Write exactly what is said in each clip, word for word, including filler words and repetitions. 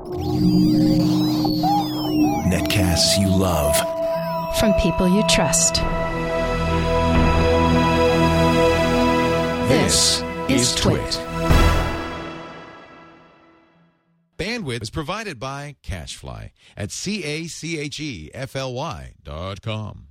Netcasts you love. From people you trust. This is Twit. Bandwidth is provided by CacheFly at C A C H E F L Y dot com.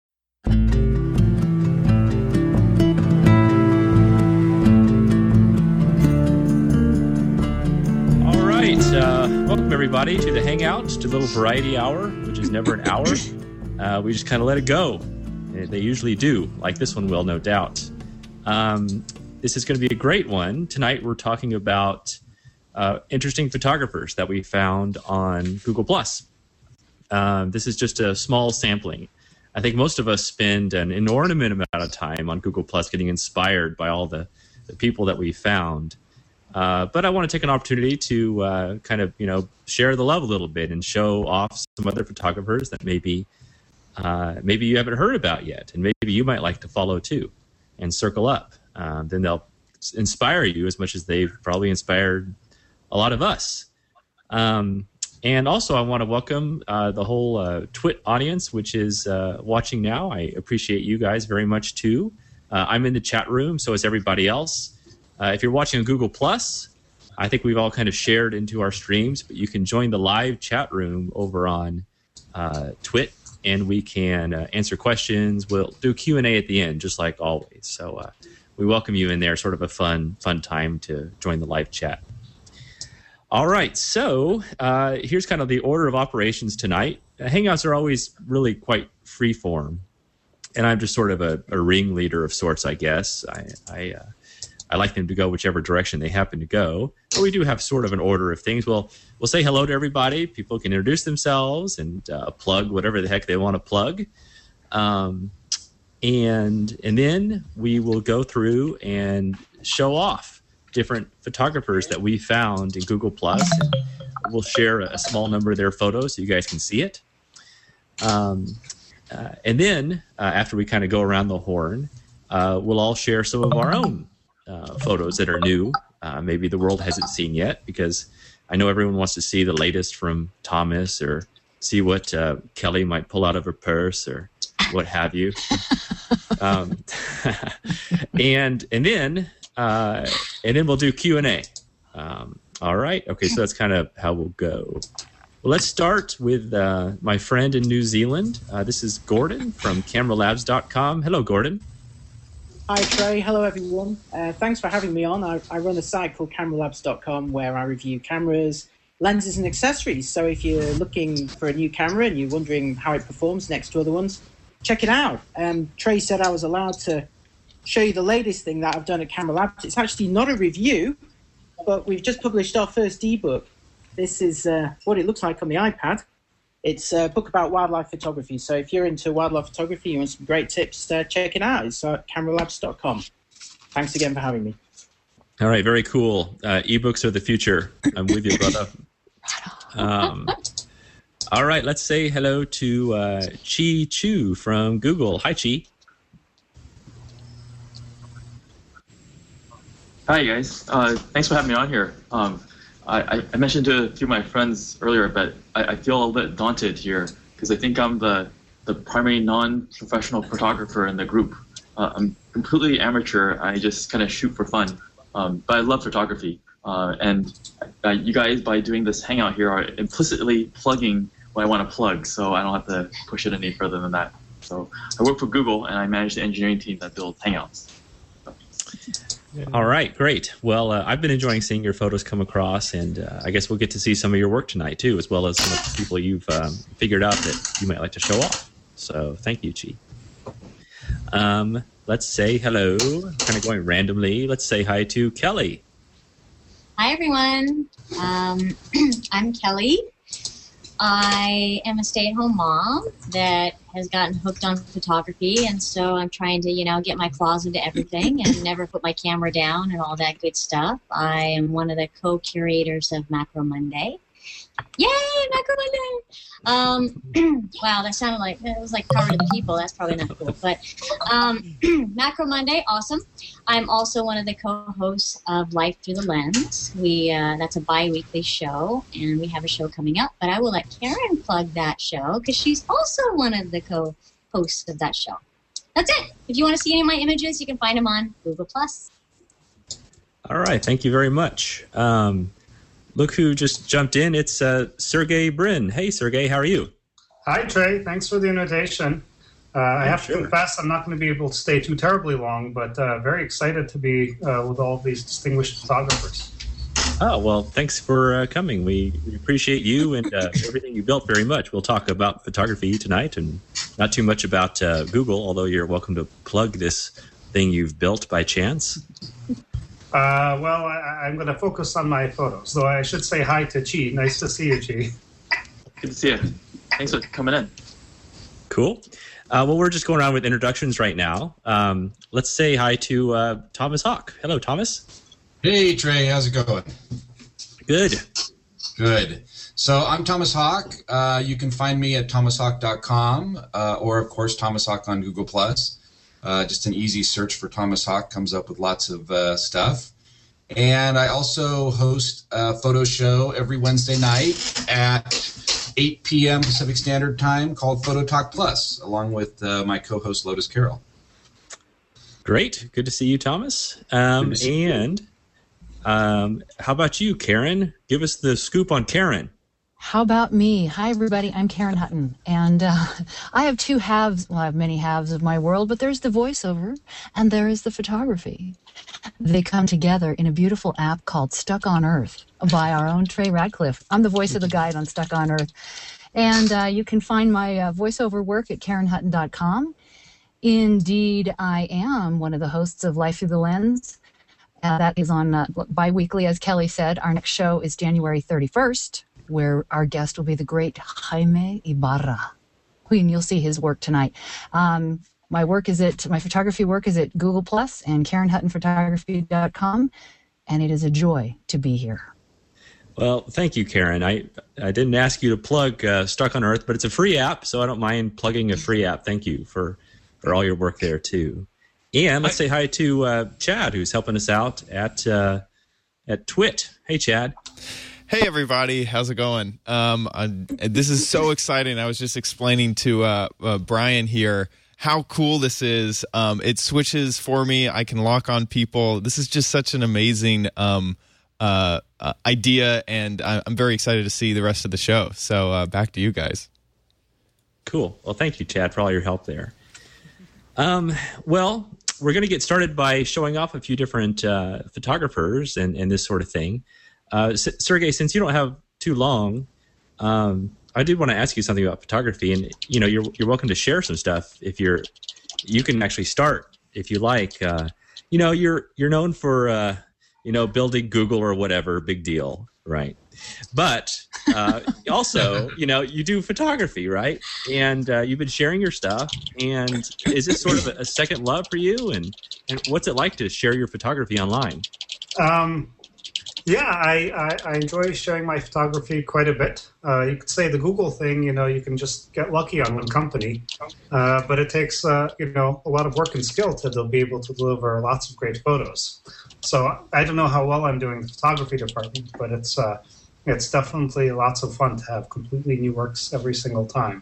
All right. Uh, welcome, everybody, to the Hangout, to Little Variety Hour, which is never an hour. Uh, we just kind of let it go. They usually do, like this one will, no doubt. Um, this is going to be a great one. Tonight we're talking about uh, interesting photographers that we found on Google Plus. Um, this is just a small sampling. I think most of us spend an inordinate amount of time on Google Plus getting inspired by all the, the people that we found. Uh, but I want to take an opportunity to uh, kind of, you know, share the love a little bit and show off some other photographers that maybe uh, maybe you haven't heard about yet, and maybe you might like to follow too and circle up. Um, then they'll inspire you as much as they've probably inspired a lot of us. Um, and also, I want to welcome uh, the whole uh, Twit audience, which is uh, watching now. I appreciate you guys very much too. Uh, I'm in the chat room, so is everybody else. Uh, if you're watching on Google Plus, I think we've all kind of shared into our streams, but you can join the live chat room over on uh, Twit, and we can uh, answer questions. We'll do Q and A at the end, just like always. So uh, we welcome you in there. Sort of a fun, fun time to join the live chat. All right, so uh, here's kind of the order of operations tonight. Uh, Hangouts are always really quite free-form, and I'm just sort of a, a ringleader of sorts, I guess. I I, uh, I like them to go whichever direction they happen to go, but we do have sort of an order of things. We'll, we'll say hello to everybody. People can introduce themselves and uh, plug whatever the heck they want to plug. Um, and and then we will go through and show off different photographers that we found in Google Plus. We'll share a small number of their photos so you guys can see it. Um, uh, and then uh, after we kind of go around the horn, uh, we'll all share some of our own uh, photos that are new. Uh, maybe the world hasn't seen yet, because I know everyone wants to see the latest from Thomas, or see what uh, Kelly might pull out of her purse, or what have you. um, and and then uh, and then we'll do Q and A. Um, all right. Okay. So that's kind of how we'll go. Well, let's start with uh, my friend in New Zealand. Uh, this is Gordon from camera labs dot com. Hello, Gordon. Hi, Trey. Hello, everyone. Uh, thanks for having me on. I, I run a site called camera labs dot com where I review cameras, lenses, and accessories. So if you're looking for a new camera and you're wondering how it performs next to other ones, check it out. Um, Trey said I was allowed to show you the latest thing that I've done at Camera Labs. It's actually not a review, but we've just published our first ebook. This is uh, what it looks like on the iPad. It's a book about wildlife photography. So if you're into wildlife photography, you want some great tips, uh, check it out. It's at camera labs dot com. Thanks again for having me. All right, very cool. Uh, ebooks are the future. I'm with you, brother. Um, all right, let's say hello to uh, Chi Chu from Google. Hi, Chi. Hi, guys. Uh, thanks for having me on here. Um, I, I mentioned to a few of my friends earlier, but I, I feel a little bit daunted here because I think I'm the, the primary non-professional photographer in the group. Uh, I'm completely amateur. I just kind of shoot for fun. Um, but I love photography. Uh, and uh, you guys, by doing this hangout here, are implicitly plugging what I want to plug, so I don't have to push it any further than that. So I work for Google, and I manage the engineering team that builds Hangouts. So. All right, great. Well, uh, I've been enjoying seeing your photos come across, and uh, I guess we'll get to see some of your work tonight, too, as well as some of the people you've um, figured out that you might like to show off. So thank you, Chi. Um, let's say hello, kind of going randomly. Let's say hi to Kelly. Hi, everyone. Um, I'm Kelly. I am a stay-at-home mom that has gotten hooked on photography, and so I'm trying to, you know, get my claws into everything and never put my camera down and all that good stuff. I am one of the co-curators of Macro Monday, Yay, Macro Monday! Um, wow, that sounded like, it was like Power to the People. That's probably not cool. But um, Macro Monday, awesome. I'm also one of the co-hosts of Life Through the Lens. We uh, That's a bi-weekly show, and we have a show coming up. But I will let Karen plug that show, because she's also one of the co-hosts of that show. That's it. If you want to see any of my images, you can find them on Google Plus. All right. Thank you very much. Um, look who just jumped in. It's uh, Sergey Brin. Hey, Sergey. How are you? Hi, Trey. Thanks for the invitation. Uh, I have sure. to confess I'm not going to be able to stay too terribly long, but uh, very excited to be uh, with all of these distinguished photographers. Oh, well, thanks for uh, coming. We, we appreciate you and uh, everything you built very much. We'll talk about photography tonight and not too much about uh, Google, although you're welcome to plug this thing you've built by chance. Uh, well, I, I'm going to focus on my photos, though I should say hi to Chi. Nice to see you, Chi. Good to see you. Thanks for coming in. Cool. Uh, well, we're just going around with introductions right now. Um, let's say hi to uh, Thomas Hawk. Hello, Thomas. Hey, Trey. How's it going? Good. Good. So I'm Thomas Hawk. Uh, you can find me at thomas hawk dot com uh, or, of course, Thomas Hawk on Google Plus. Uh, just an easy search for Thomas Hawk comes up with lots of uh, stuff. And I also host a photo show every Wednesday night at eight p.m. Pacific Standard Time called Photo Talk Plus, along with uh, my co-host Lotus Carroll. Great. Good to see you, Thomas. Um, Good to see and um, how about you, Karen? Give us the scoop on Karen. How about me? Hi, everybody. I'm Karen Hutton, and uh, I have two halves. Well, I have many halves of my world, but there's the voiceover, and there is the photography. They come together in a beautiful app called Stuck on Earth by our own Trey Radcliffe. I'm the voice of the guide on Stuck on Earth, and uh, you can find my uh, voiceover work at karen hutton dot com. Indeed, I am one of the hosts of Life Through the Lens. Uh, that is on uh, bi-weekly, as Kelly said. Our next show is January thirty-first. Where our guest will be the great Jaime Ibarra. And you'll see his work tonight. Um, my work is at, my photography work is at Google Plus and karen hutton photography dot com, and it is a joy to be here. Well, thank you, Karen. I, I didn't ask you to plug uh, Stuck on Earth, but it's a free app, so I don't mind plugging a free app. Thank you for, for all your work there, too. And let's say hi to uh, Chad, who's helping us out at, uh, at Twit. Hey, Chad. Hey everybody, how's it going? Um, I, this is so exciting. I was just explaining to uh, uh, Brian here how cool this is. Um, it switches for me. I can lock on people. This is just such an amazing um, uh, uh, idea, and I'm very excited to see the rest of the show. So uh, back to you guys. Cool. Well, thank you, Chad, for all your help there. Um, well, we're going to get started by showing off a few different uh, photographers and, and this sort of thing. Uh, S- Sergey, since you don't have too long, um, I did want to ask you something about photography, and you know, you're you're welcome to share some stuff if you're. You can actually start if you like. Uh, you know, you're you're known for uh, you know building Google or whatever, big deal, right? But uh, also, you know, you do photography, right? And uh, you've been sharing your stuff. And is this sort of a, a second love for you? And and what's it like to share your photography online? Um. Yeah, I, I, I enjoy sharing my photography quite a bit. Uh, you could say the Google thing, you know, you can just get lucky on one company, uh, but it takes, uh, you know, a lot of work and skill to be able to deliver lots of great photos. So I don't know how well I'm doing in the photography department, but it's uh, it's definitely lots of fun to have completely new works every single time.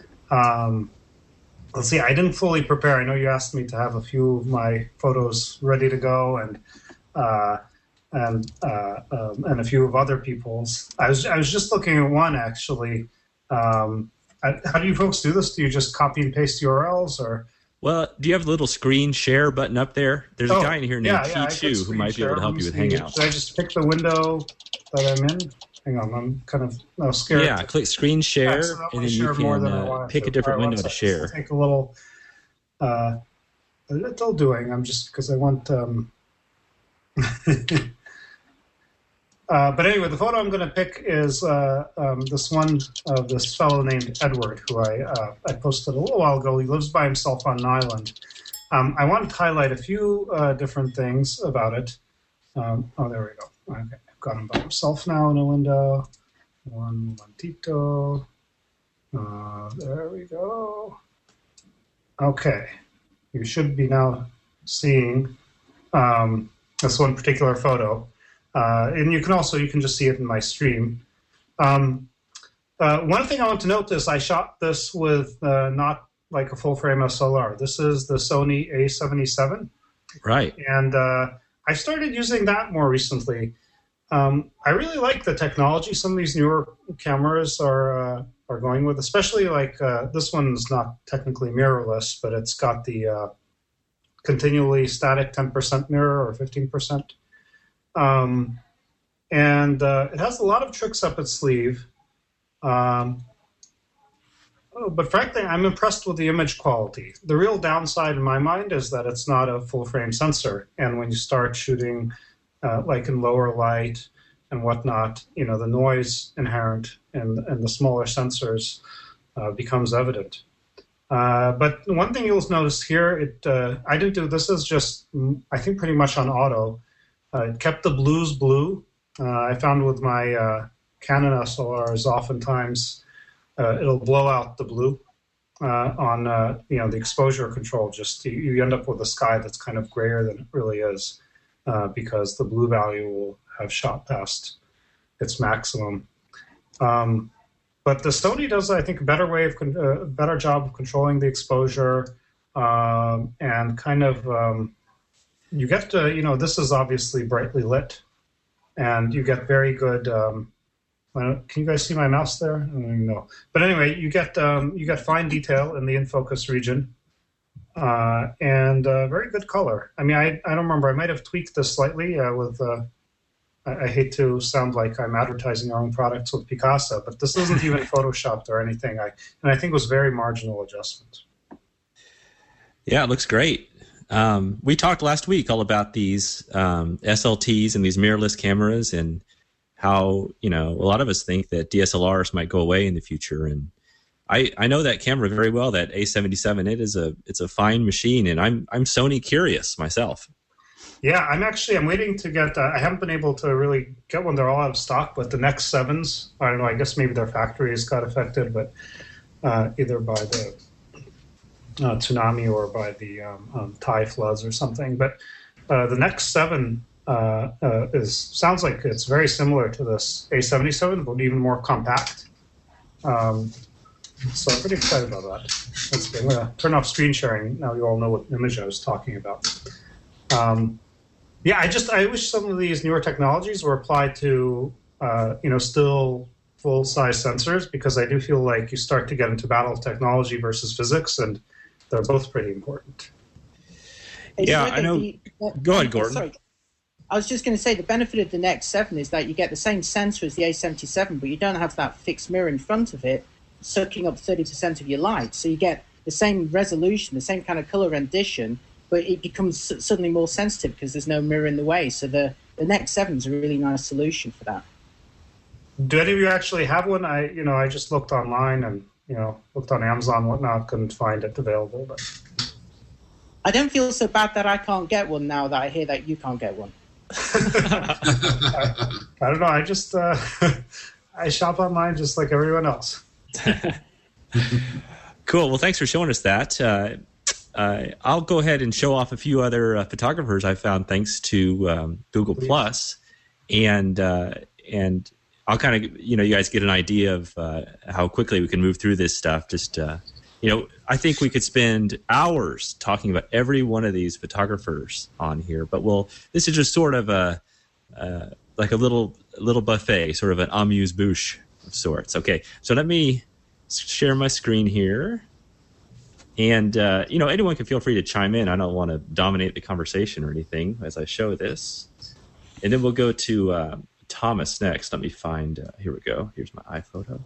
Um, let's see, I didn't fully prepare. I know you asked me to have a few of my photos ready to go, and uh, and uh, um, and a few of other people's. I was I was just looking at one actually. Um, I, how do you folks do this? Do you just copy and paste U R Ls, or? Well, do you have a little screen share button up there? There's oh, a guy in here named yeah, yeah, T Chu who might be able to help you with see. Hangouts. Should I just pick the window that I'm in? Hang on, I'm kind of oh, scared. Yeah, click screen share, and then you can uh, pick a different window to share. Take a little. Uh, a little doing. I'm just because I want. Um, Uh, but anyway, the photo I'm going to pick is uh, um, this one of this fellow named Edward, who I uh, I posted a little while ago. He lives by himself on an island. Um, I wanted to highlight a few uh, different things about it. Um, oh, there we go. Okay, I've got him by himself now in a window. One momentito. Uh, there we go. Okay. You should be now seeing um, this one particular photo. Uh, and you can also, you can just see it in my stream. Um, uh, one thing I want to note is I shot this with uh, not like a full frame S L R. This is the Sony A seventy-seven. Right. And uh, I started using that more recently. Um, I really like the technology some of these newer cameras are uh, are going with, especially like uh, this one's not technically mirrorless, but it's got the uh, continually static ten percent mirror or fifteen percent. Um, and uh, it has a lot of tricks up its sleeve. Um, oh, but frankly, I'm impressed with the image quality. The real downside in my mind is that it's not a full-frame sensor. And when you start shooting uh, like in lower light and whatnot, you know, the noise inherent in, in the smaller sensors uh, becomes evident. Uh, but one thing you'll notice here, it uh, I didn't do, this is just, I think, pretty much on auto. Uh, it kept the blues blue. Uh, I found with my uh, Canon S L Rs, oftentimes uh, it'll blow out the blue uh, on uh, you know the exposure control. Just you, you end up with a sky that's kind of grayer than it really is uh, because the blue value will have shot past its maximum. Um, but the Sony does, I think, a better way of con- uh, better job of controlling the exposure um, and kind of. Um, You get to, you know, this is obviously brightly lit, and you get very good. Um, I don't, can you guys see my mouse there? I don't even know. But anyway, you get um, you get fine detail in the in focus region, uh, and uh, very good color. I mean, I, I don't remember. I might have tweaked this slightly uh, with. Uh, I, I hate to sound like I'm advertising our own products with Picasa, but this isn't even photoshopped or anything. I and I think it was very marginal adjustment. Yeah, it looks great. Um, we talked last week all about these um, S L Ts and these mirrorless cameras and how, you know, a lot of us think that D S L Rs might go away in the future. And I, I know that camera very well, that A seventy-seven. It is a it's a fine machine, and I'm I'm Sony curious myself. Yeah, I'm actually I'm waiting to get. Uh, I haven't been able to really get one. They're all out of stock, but the next sevens, I don't know. I guess maybe their factories got affected, but uh, either by the Uh, tsunami or by the um, um, Thai floods or something. But uh, the next seven uh, uh, is sounds like it's very similar to this A seventy-seven, but even more compact. Um, so I'm pretty excited about that. Let's see, I'm going to turn off screen sharing. Now you all know what image I was talking about. Um, yeah, I just I wish some of these newer technologies were applied to uh, you know still full-size sensors, because I do feel like you start to get into battle of technology versus physics, and they're both pretty important. Yeah, I know. The, uh, Go ahead, Gordon. Sorry. I was just going to say the benefit of the Next seven is that you get the same sensor as the A seventy-seven, but you don't have that fixed mirror in front of it sucking up thirty percent of your light. So you get the same resolution, the same kind of color rendition, but it becomes suddenly more sensitive because there's no mirror in the way. So the, the Next seven is a really nice solution for that. Do any of you actually have one? I, you know, I just looked online and, you know, looked on Amazon and whatnot, couldn't find it available. But I don't feel so bad that I can't get one now that I hear that you can't get one. I, I don't know. I just, uh, I shop online just like everyone else. Cool. Well, thanks for showing us that. Uh, uh, I'll go ahead and show off a few other uh, photographers I found thanks to um, Google Plus, and uh, and I'll kind of, you know, you guys get an idea of uh, how quickly we can move through this stuff. Just, uh, you know, I think we could spend hours talking about every one of these photographers on here, but we'll, this is just sort of a, uh, like a little, little buffet, sort of an amuse-bouche of sorts. Okay, so let me share my screen here. And, uh, you know, anyone can feel free to chime in. I don't want to dominate the conversation or anything as I show this. And then we'll go to uh, Thomas next. Let me find, uh, here we go. Here's my iPhoto.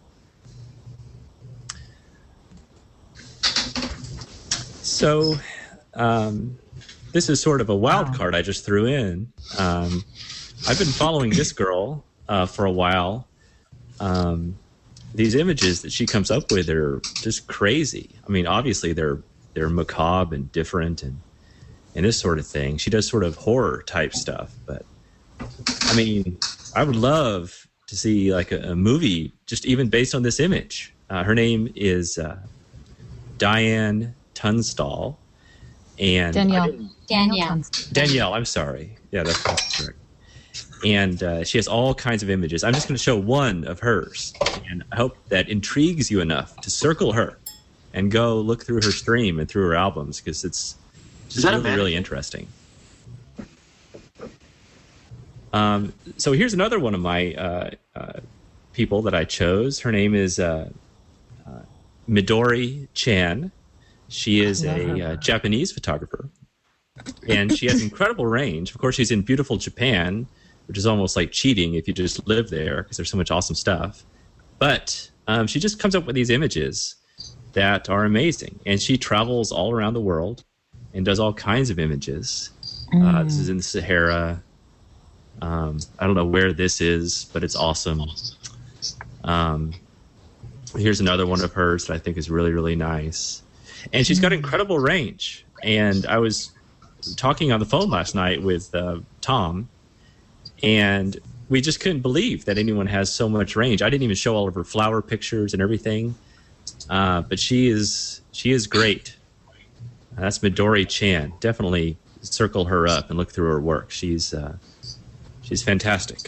So um, this is sort of a wild card I just threw in. Um, I've been following this girl uh, for a while. Um, these images that she comes up with are just crazy. I mean, obviously they're they're macabre and different and and this sort of thing. She does sort of horror type stuff, but I mean, I would love to see like a, a movie just even based on this image. Uh, her name is uh, Diane Tunstall. And Danielle. Danielle. Danielle, I'm sorry. Yeah, that's, that's correct. And uh, she has all kinds of images. I'm just going to show one of hers. And I hope that intrigues you enough to circle her and go look through her stream and through her albums, because it's just really, really interesting. Um, so here's another one of my uh, uh, people that I chose. Her name is uh, uh, Midori Chan. She is a uh, Japanese photographer, and she has incredible range. Of course, she's in beautiful Japan, which is almost like cheating if you just live there because there's so much awesome stuff. But um, she just comes up with these images that are amazing, and she travels all around the world and does all kinds of images. Mm. Uh, this is in the Sahara. Um, I don't know where this is, but it's awesome. Um, here's another one of hers that I think is really, really nice. And she's got incredible range. And I was talking on the phone last night with uh, Tom, and we just couldn't believe that anyone has so much range. I didn't even show all of her flower pictures and everything, uh, but she is she is great. Uh, that's Midori Chan. Definitely circle her up and look through her work. She's uh, she's fantastic.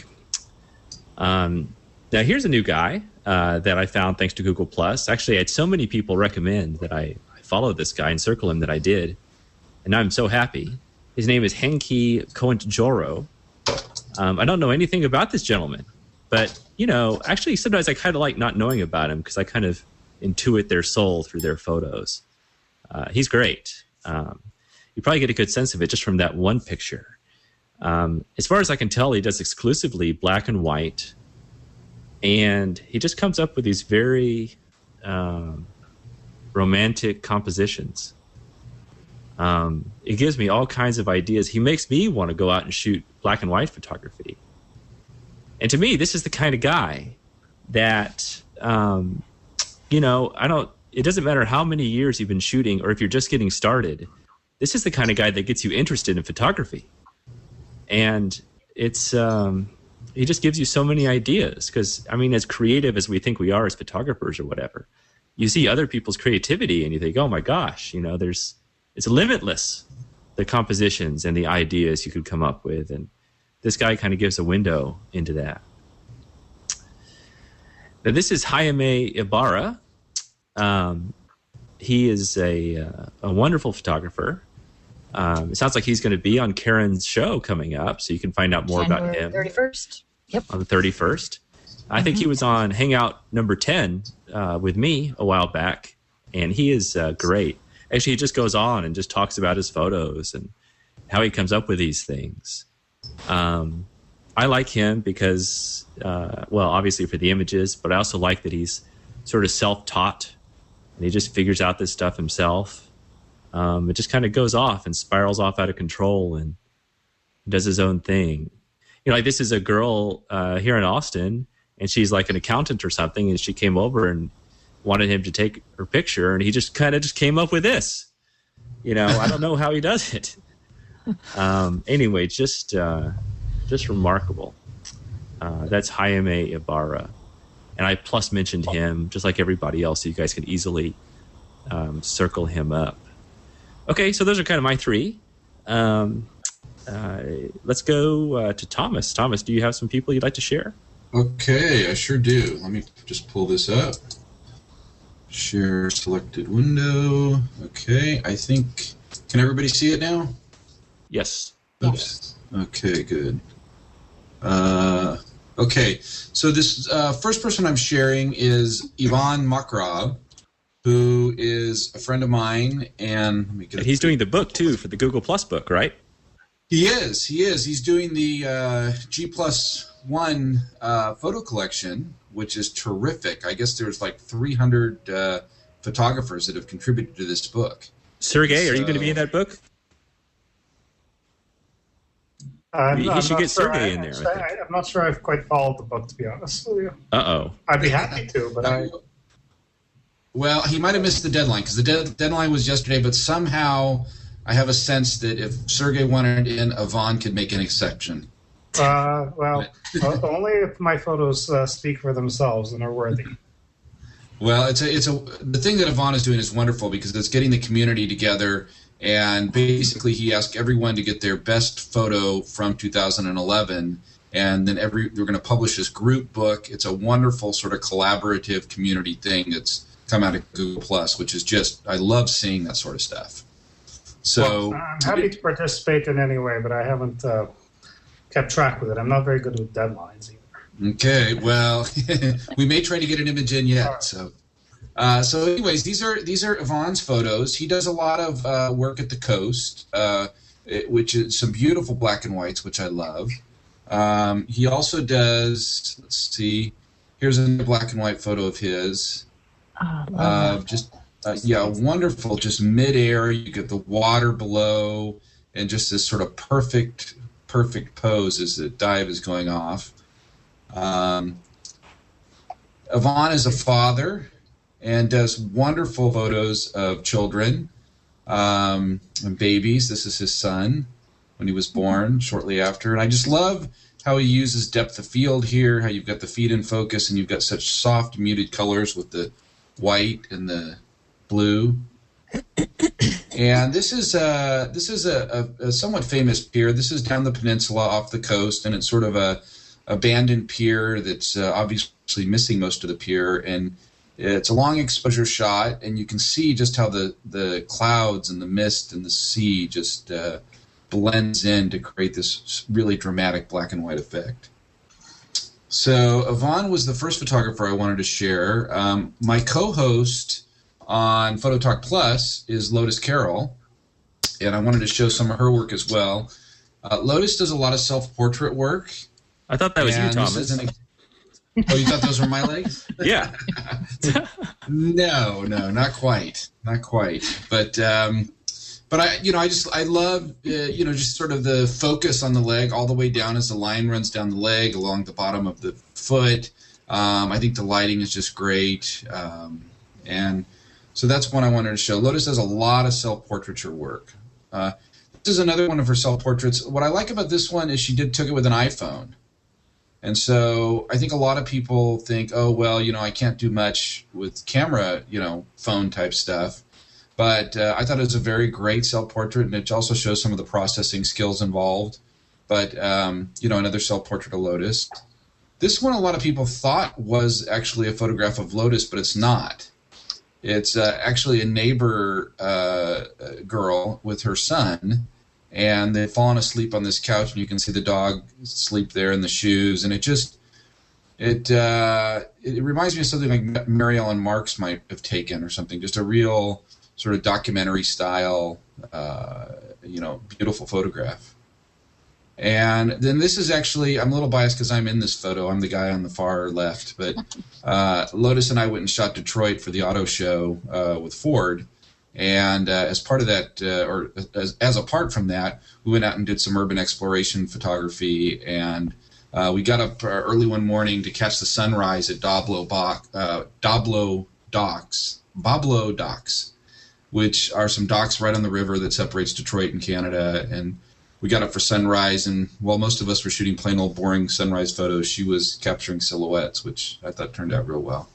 Um, now here's a new guy uh, that I found thanks to Google Plus. Actually, I had so many people recommend that I, I follow this guy and circle him that I did, and I'm so happy. His name is Henki Kontjoro. Um, I don't know anything about this gentleman, but, you know, actually sometimes I kind of like not knowing about him because I kind of intuit their soul through their photos. Uh, he's great. Um, you probably get a good sense of it just from that one picture. Um, as far as I can tell, he does exclusively black and white, and he just comes up with these very um, romantic compositions. Um, it gives me all kinds of ideas. He makes me want to go out and shoot black and white photography. And to me, this is the kind of guy that, um, you know, I don't, it doesn't matter how many years you've been shooting or if you're just getting started. This is the kind of guy that gets you interested in photography. And it's, um, he just gives you so many ideas because, I mean, as creative as we think we are as photographers or whatever, you see other people's creativity and you think, oh my gosh, you know, there's, it's limitless, the compositions and the ideas you could come up with. And this guy kind of gives a window into that. Now, this is Jaime Ibarra. Um, he is a, uh, a wonderful photographer. Um, it sounds like he's going to be on Karen's show coming up, so you can find out more January about him. thirty-first. Yep. On the thirty-first. I mm-hmm. think he was on Hangout number ten uh, with me a while back, and he is uh, great. Actually, he just goes on and just talks about his photos and how he comes up with these things. Um, I like him because, uh, well, obviously for the images, but I also like that he's sort of self-taught and he just figures out this stuff himself. Um, it just kind of goes off and spirals off out of control and does his own thing. You know, like this is a girl uh, here in Austin, and she's like an accountant or something, and she came over and wanted him to take her picture, and he just kind of just came up with this. You know, I don't know how he does it. Um, anyway, just uh, just remarkable. Uh, that's Jaime Ibarra. And I plus mentioned him, just like everybody else, so you guys can easily um, circle him up. Okay, so those are kind of my three. Um, uh, let's go uh, to Thomas. Thomas, do you have some people you'd like to share? Okay, I sure do. Let me just pull this up. Share selected window. Okay, I think... Can everybody see it now? Yes. Oops. Okay, good. Uh, okay, so this uh, first person I'm sharing is Ivan Makarov, who is a friend of mine, and... Let me get and he's doing the book, too, for the Google Plus book, right? He is, he is. He's doing the uh, G Plus One uh, photo collection, which is terrific. I guess there's like three hundred uh, photographers that have contributed to this book. Sergey, so, are you going to be in that book? I'm, he I'm should get sure Sergey I, in there. I I, I'm not sure I've quite followed the book, to be honest with you. Uh-oh. I'd be happy to, but I... Well, he might have missed the deadline, because the de- deadline was yesterday, but somehow I have a sense that if Sergey wanted in, Ivan could make an exception. Uh, well, uh, only if my photos uh, speak for themselves and are worthy. Well, it's a, it's a the thing that Yvonne is doing is wonderful because it's getting the community together, and basically he asked everyone to get their best photo from two thousand eleven, and then every we're going to publish this group book. It's a wonderful sort of collaborative community thing that's come out of Google Plus, which is just I love seeing that sort of stuff. So well, I'm happy to participate in any way, but I haven't uh, kept track with it. I'm not very good with deadlines either. Okay, well, we may try to get an image in yet. So, uh, so anyways, these are these are Yvonne's photos. He does a lot of uh, work at the coast, uh, it, which is some beautiful black and whites, which I love. Um, he also does. Let's see. Here's a black and white photo of his. Oh, uh, just uh, yeah, wonderful. Just midair, you get the water below, and just this sort of perfect, perfect pose as the dive is going off. Um, Yvonne is a father and does wonderful photos of children um, and babies. This is his son when he was born, shortly after. And I just love how he uses depth of field here, how you've got the feet in focus and you've got such soft, muted colors with the white and the blue. And this is, uh, this is a, a, a somewhat famous pier. This is down the peninsula off the coast, and it's sort of a abandoned pier that's uh, obviously missing most of the pier, and it's a long exposure shot, and you can see just how the, the clouds and the mist and the sea just uh, blends in to create this really dramatic black and white effect. So Yvonne was the first photographer I wanted to share. Um, my co-host on Photo Talk Plus is Lotus Carroll, and I wanted to show some of her work as well. Uh, Lotus does a lot of self-portrait work. I thought that was and you, Thomas. An, oh, you thought those were my legs? Yeah. no, no, not quite, not quite. But, um, but I, you know, I just I love, uh, you know, just sort of the focus on the leg all the way down as the line runs down the leg along the bottom of the foot. Um, I think the lighting is just great, um, and so that's one I wanted to show. Lotus does a lot of self-portraiture work. Uh, this is another one of her self-portraits. What I like about this one is she did took it with an iPhone. And so I think a lot of people think, oh, well, you know, I can't do much with camera, you know, phone type stuff. But uh, I thought it was a very great self-portrait, and it also shows some of the processing skills involved. But, um, you know, another self-portrait of Lotus. This one a lot of people thought was actually a photograph of Lotus, but it's not. It's uh, actually a neighbor uh, girl with her son. And they've fallen asleep on this couch, and you can see the dog sleep there in the shoes. And it just, it uh, it reminds me of something like Mary Ellen Marks might have taken or something. Just a real sort of documentary style, uh, you know, beautiful photograph. And then this is actually, I'm a little biased because I'm in this photo. I'm the guy on the far left. But uh, Lotus and I went and shot Detroit for the auto show uh, with Ford. And uh, as part of that, uh, or as, as apart from that, we went out and did some urban exploration photography. And uh, we got up early one morning to catch the sunrise at Doblo, uh, Doblo Docks, Boblo Docks, which are some docks right on the river that separates Detroit and Canada. And we got up for sunrise, and while most of us were shooting plain old boring sunrise photos, she was capturing silhouettes, which I thought turned out real well.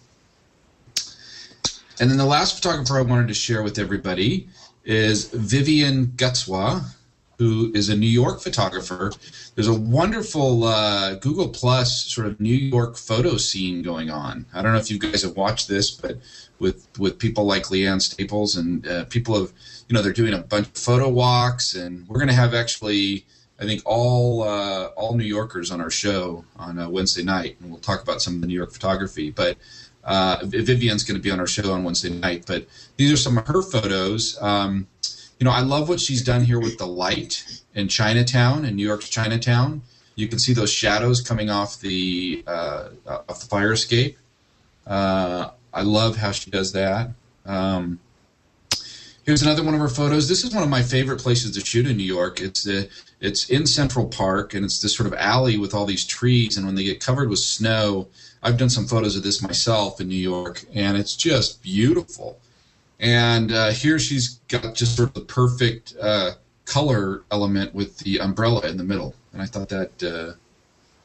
And then the last photographer I wanted to share with everybody is Vivian Gutzwa, who is a New York photographer. There's a wonderful uh, Google Plus sort of New York photo scene going on. I don't know if you guys have watched this, but with with people like Leanne Staples and uh, people have, you know, they're doing a bunch of photo walks, and we're going to have actually, I think, all uh, all New Yorkers on our show on a Wednesday night, and we'll talk about some of the New York photography. But uh, Vivian's going to be on our show on Wednesday night. But these are some of her photos. Um, you know, I love what she's done here with the light in Chinatown, in New York's Chinatown. You can see those shadows coming off the uh, off the fire escape. Uh, I love how she does that. Um, here's another one of her photos. This is one of my favorite places to shoot in New York. It's the it's in Central Park, and it's this sort of alley with all these trees. And when they get covered with snow, I've done some photos of this myself in New York, and it's just beautiful. And uh, here she's got just sort of the perfect uh, color element with the umbrella in the middle. And I thought that uh,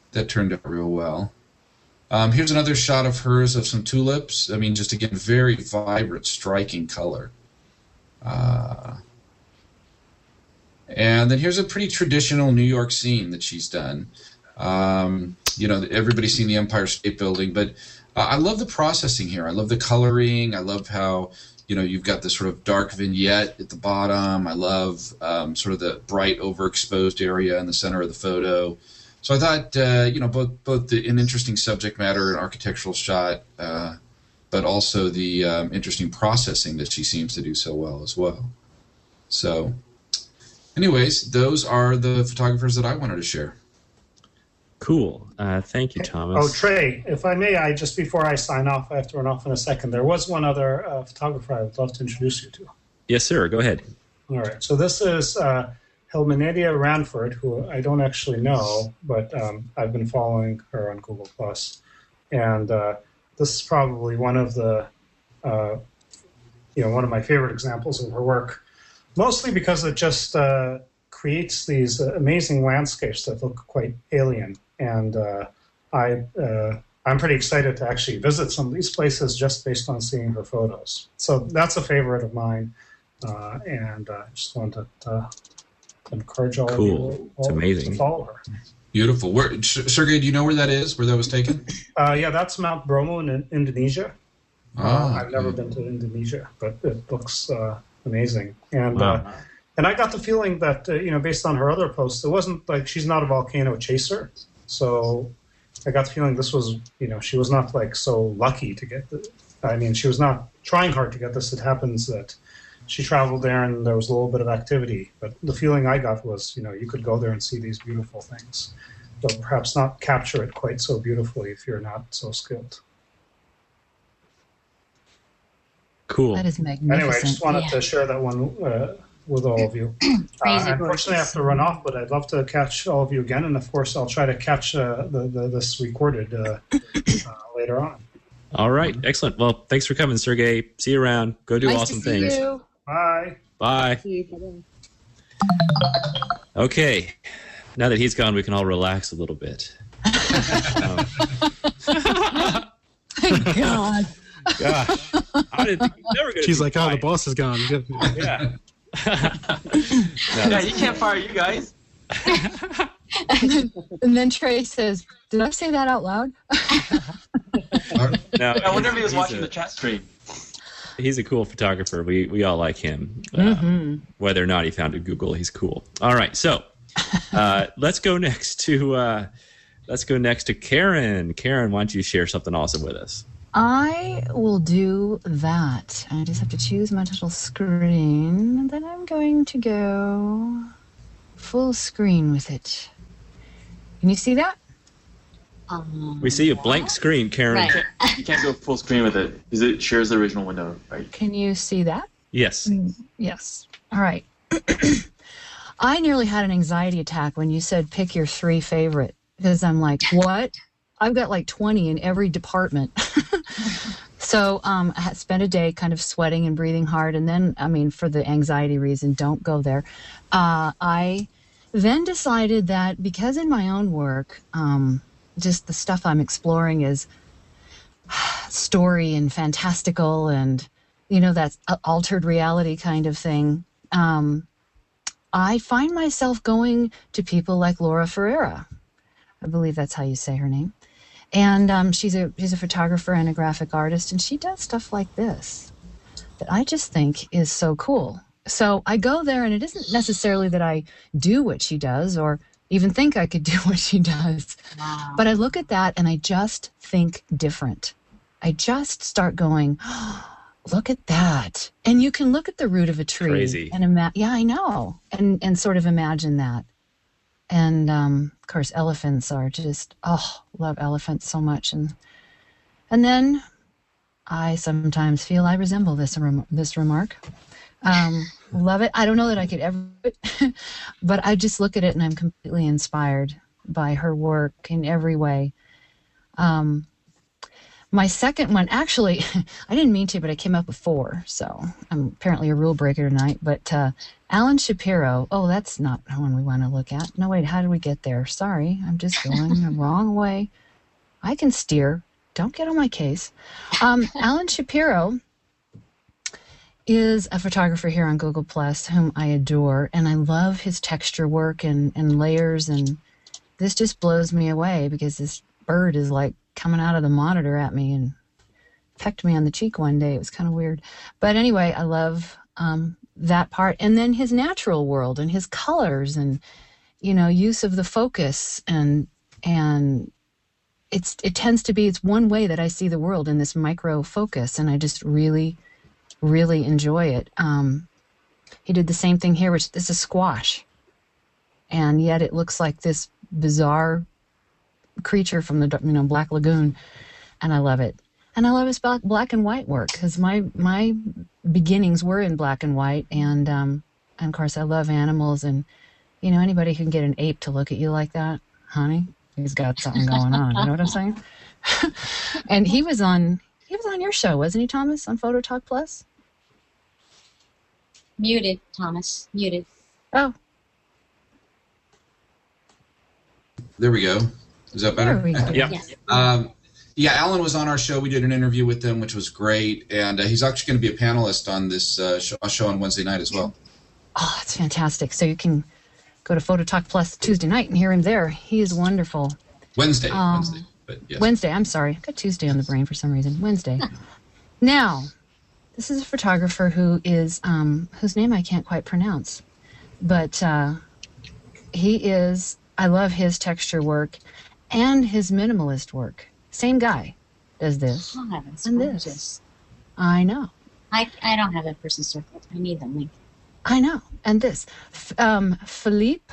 that turned out real well. Um, here's another shot of hers of some tulips. I mean, just again, very vibrant, striking color. Uh, and then here's a pretty traditional New York scene that she's done. Um, you know, everybody's seen the Empire State Building, but uh, I love the processing here. I love the coloring. I love how, you know, you've got this sort of dark vignette at the bottom. I love um, sort of the bright, overexposed area in the center of the photo. So I thought, uh, you know, both both the, an interesting subject matter, an architectural shot, uh, but also the um, interesting processing that she seems to do so well as well. So, anyways, those are the photographers that I wanted to share. Cool. Uh, thank you, Thomas. Oh, Trey, if I may, I just before I sign off, I have to run off in a second. There was one other uh, photographer I would love to introduce you to. Yes, sir. Go ahead. All right. So this is uh, Helmenedia Ranford, who I don't actually know, but um, I've been following her on Google Plus, and uh, this is probably one of the, uh, you know, one of my favorite examples of her work, mostly because it just uh, creates these uh, amazing landscapes that look quite alien. And uh, I, uh, I'm pretty excited to actually visit some of these places just based on seeing her photos. So that's a favorite of mine, uh, and I uh, just wanted to uh, encourage all cool. of you it's amazing. to follow her. Beautiful. Where, Sergey, do you know where that is, where that was taken? Uh, yeah, that's Mount Bromo in Indonesia. Ah, uh, I've never okay. been to Indonesia, but it looks uh, amazing. And wow. uh, and I got the feeling that, uh, you know, based on her other posts, it wasn't like she's not a volcano chaser. So I got the feeling this was, you know, she was not like so lucky to get the, I mean, she was not trying hard to get this. It happens that she traveled there and there was a little bit of activity. But the feeling I got was, you know, you could go there and see these beautiful things, but perhaps not capture it quite so beautifully if you're not so skilled. Cool. That is magnificent. Anyway, I just wanted yeah. to share that one uh, with all of you. Uh, unfortunately, I have to run off, but I'd love to catch all of you again. And of course, I'll try to catch uh, the, the, this recorded uh, uh, later on. All right. Excellent. Well, thanks for coming, Sergey. See you around. Go do Nice awesome to see things. you. Bye. Bye. Okay. Now that he's gone, we can all relax a little bit. um, Thank God. Gosh. I didn't think he was never gonna She's be like, oh, the quiet. boss is gone. Yeah. Yeah, you can't fire you guys. and, then, and then Trey says, did I say that out loud? No, I wonder if he was he's watching a- the chat stream. He's a cool photographer. We we all like him. Uh, Mm-hmm. Whether or not he founded Google, he's cool. All right, so uh, let's go next to uh, let's go next to Karen. Karen, why don't you share something awesome with us? I will do that. I just have to choose my little screen. And then I'm going to go full screen with it. Can you see that? Um, We see a blank screen, Karen. Right. You can't go full screen with it because it shares the original window, right? Can you see that? Yes. Yes. All right. I nearly had an anxiety attack when you said pick your three favorite, because I'm like, what? I've got like twenty in every department. So um, I had spent a day kind of sweating and breathing hard. And then, I mean, for the anxiety reason, don't go there. Uh, I then decided that because in my own work, um, just the stuff I'm exploring is story and fantastical and, you know, that altered reality kind of thing. Um, I find myself going to people like Laura Ferreira. I believe that's how you say her name. And um, she's a she's a photographer and a graphic artist, and she does stuff like this that I just think is so cool. So I go there, and it isn't necessarily that I do what she does or even think I could do what she does. Wow. But I look at that, and I just think different. I just start going, oh, look at that. And you can look at the root of a tree. Crazy. And ima- yeah, I know. And, and sort of imagine that. And, um, of course, elephants are just, oh, love elephants so much. And and then I sometimes feel I resemble this rem- this remark. Um, love it. I don't know that I could ever, but I just look at it and I'm completely inspired by her work in every way. Um, My second one, actually, I didn't mean to, but I came up with four, so I'm apparently a rule breaker tonight. But uh, Alan Shapiro, oh, that's not one we want to look at. No, wait, how did we get there? Sorry, I'm just going the wrong way. I can steer. Don't get on my case. Um, Alan Shapiro is a photographer here on Google Plus, whom I adore, and I love his texture work and, and layers, and this just blows me away because this bird is like coming out of the monitor at me and pecked me on the cheek one day. It was kind of weird. But anyway, I love um, that part. And then his natural world and his colors and, you know, use of the focus. And and it's it tends to be, it's one way that I see the world, in this micro focus. And I just really, really enjoy it. Um, he did the same thing here, which this is squash. And yet it looks like this bizarre creature from the, you know, Black Lagoon, and I love it. And I love his black and white work, because my my beginnings were in black and white, and um and of course I love animals, and you know, anybody who can get an ape to look at you like that, honey, he's got something going on. You know what I'm saying? And he was on he was on your show, wasn't he, Thomas, on Photo Talk Plus? Muted, Thomas. Muted. Oh. There we go. Is that better? There we go. Yeah. Yes. Um, yeah, Alan was on our show. We did an interview with him, which was great. And uh, he's actually going to be a panelist on this uh, show, show on Wednesday night as well. Oh, that's fantastic. So you can go to Photo Talk Plus Tuesday night and hear him there. He is wonderful. Wednesday. Um, Wednesday. But yes. Wednesday, I'm sorry. I've got Tuesday on the brain for some reason. Wednesday. Now, this is a photographer who is, um, whose name I can't quite pronounce. But uh, he is, I love his texture work and his minimalist work. Same guy does this. Oh, that's and gorgeous. this. I know. I, I don't have that person circled. I need them linked. I know. And this. F- um, Philippe,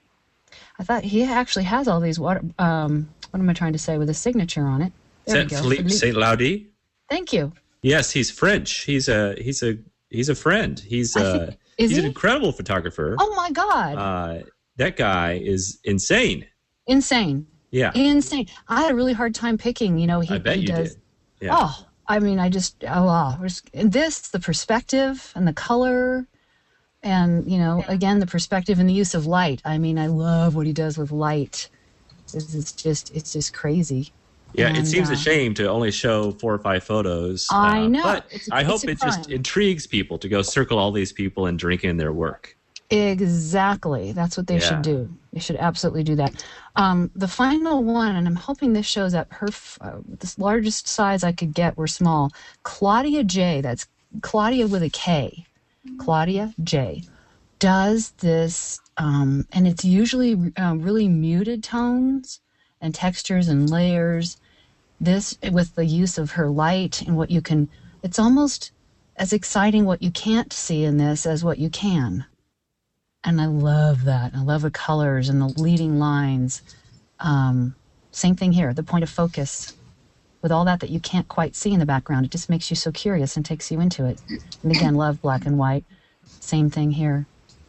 I thought he actually has all these, water, um, what am I trying to say, with a signature on it. There Is we that go. Philippe Saint Laudi? Thank you. Yes, he's French. He's a he's a he's a friend. He's I uh think- is he's he? an incredible photographer. Oh my God. Uh, that guy is insane. Insane. Yeah, Insane. I had a really hard time picking, you know, he, I bet he you does. did. Yeah. Oh, I mean, I just, oh, wow. There's- and this, the perspective and the color, and, you know, again, the perspective and the use of light. I mean, I love what he does with light. This is just, it's just crazy. Yeah, And, it seems uh, a shame to only show four or five photos. I uh, know. But It's a- I it's hope a it just crime. intrigues people to go circle all these people and drink in their work. Exactly. That's what they Yeah. should do. They should absolutely do that. Um, the final one, and I'm hoping this shows up, her f- uh, the largest size I could get were small. Claudia J, that's Claudia with a K. Claudia J does this, um, and it's usually um, really muted tones and textures and layers. This, with the use of her light and what you can, it's almost as exciting what you can't see in this as what you can. And I love that. I love the colors and the leading lines. Um, same thing here, the point of focus. With all that that you can't quite see in the background, it just makes you so curious and takes you into it. And again, love black and white. Same thing here.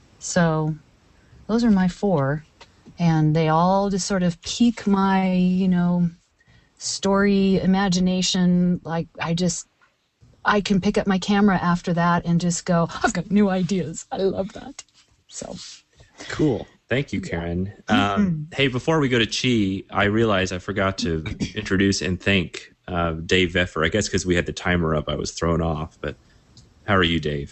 So those are my four. And they all just sort of pique my, you know, story imagination. Like I just, I can pick up my camera after that and just go, I've got new ideas. I love that. So Cool. Thank you, Karen. Um, hey, before we go to Chi, I realized I forgot to introduce and thank uh, Dave Veffer. I guess because we had the timer up, I was thrown off. But how are you, Dave?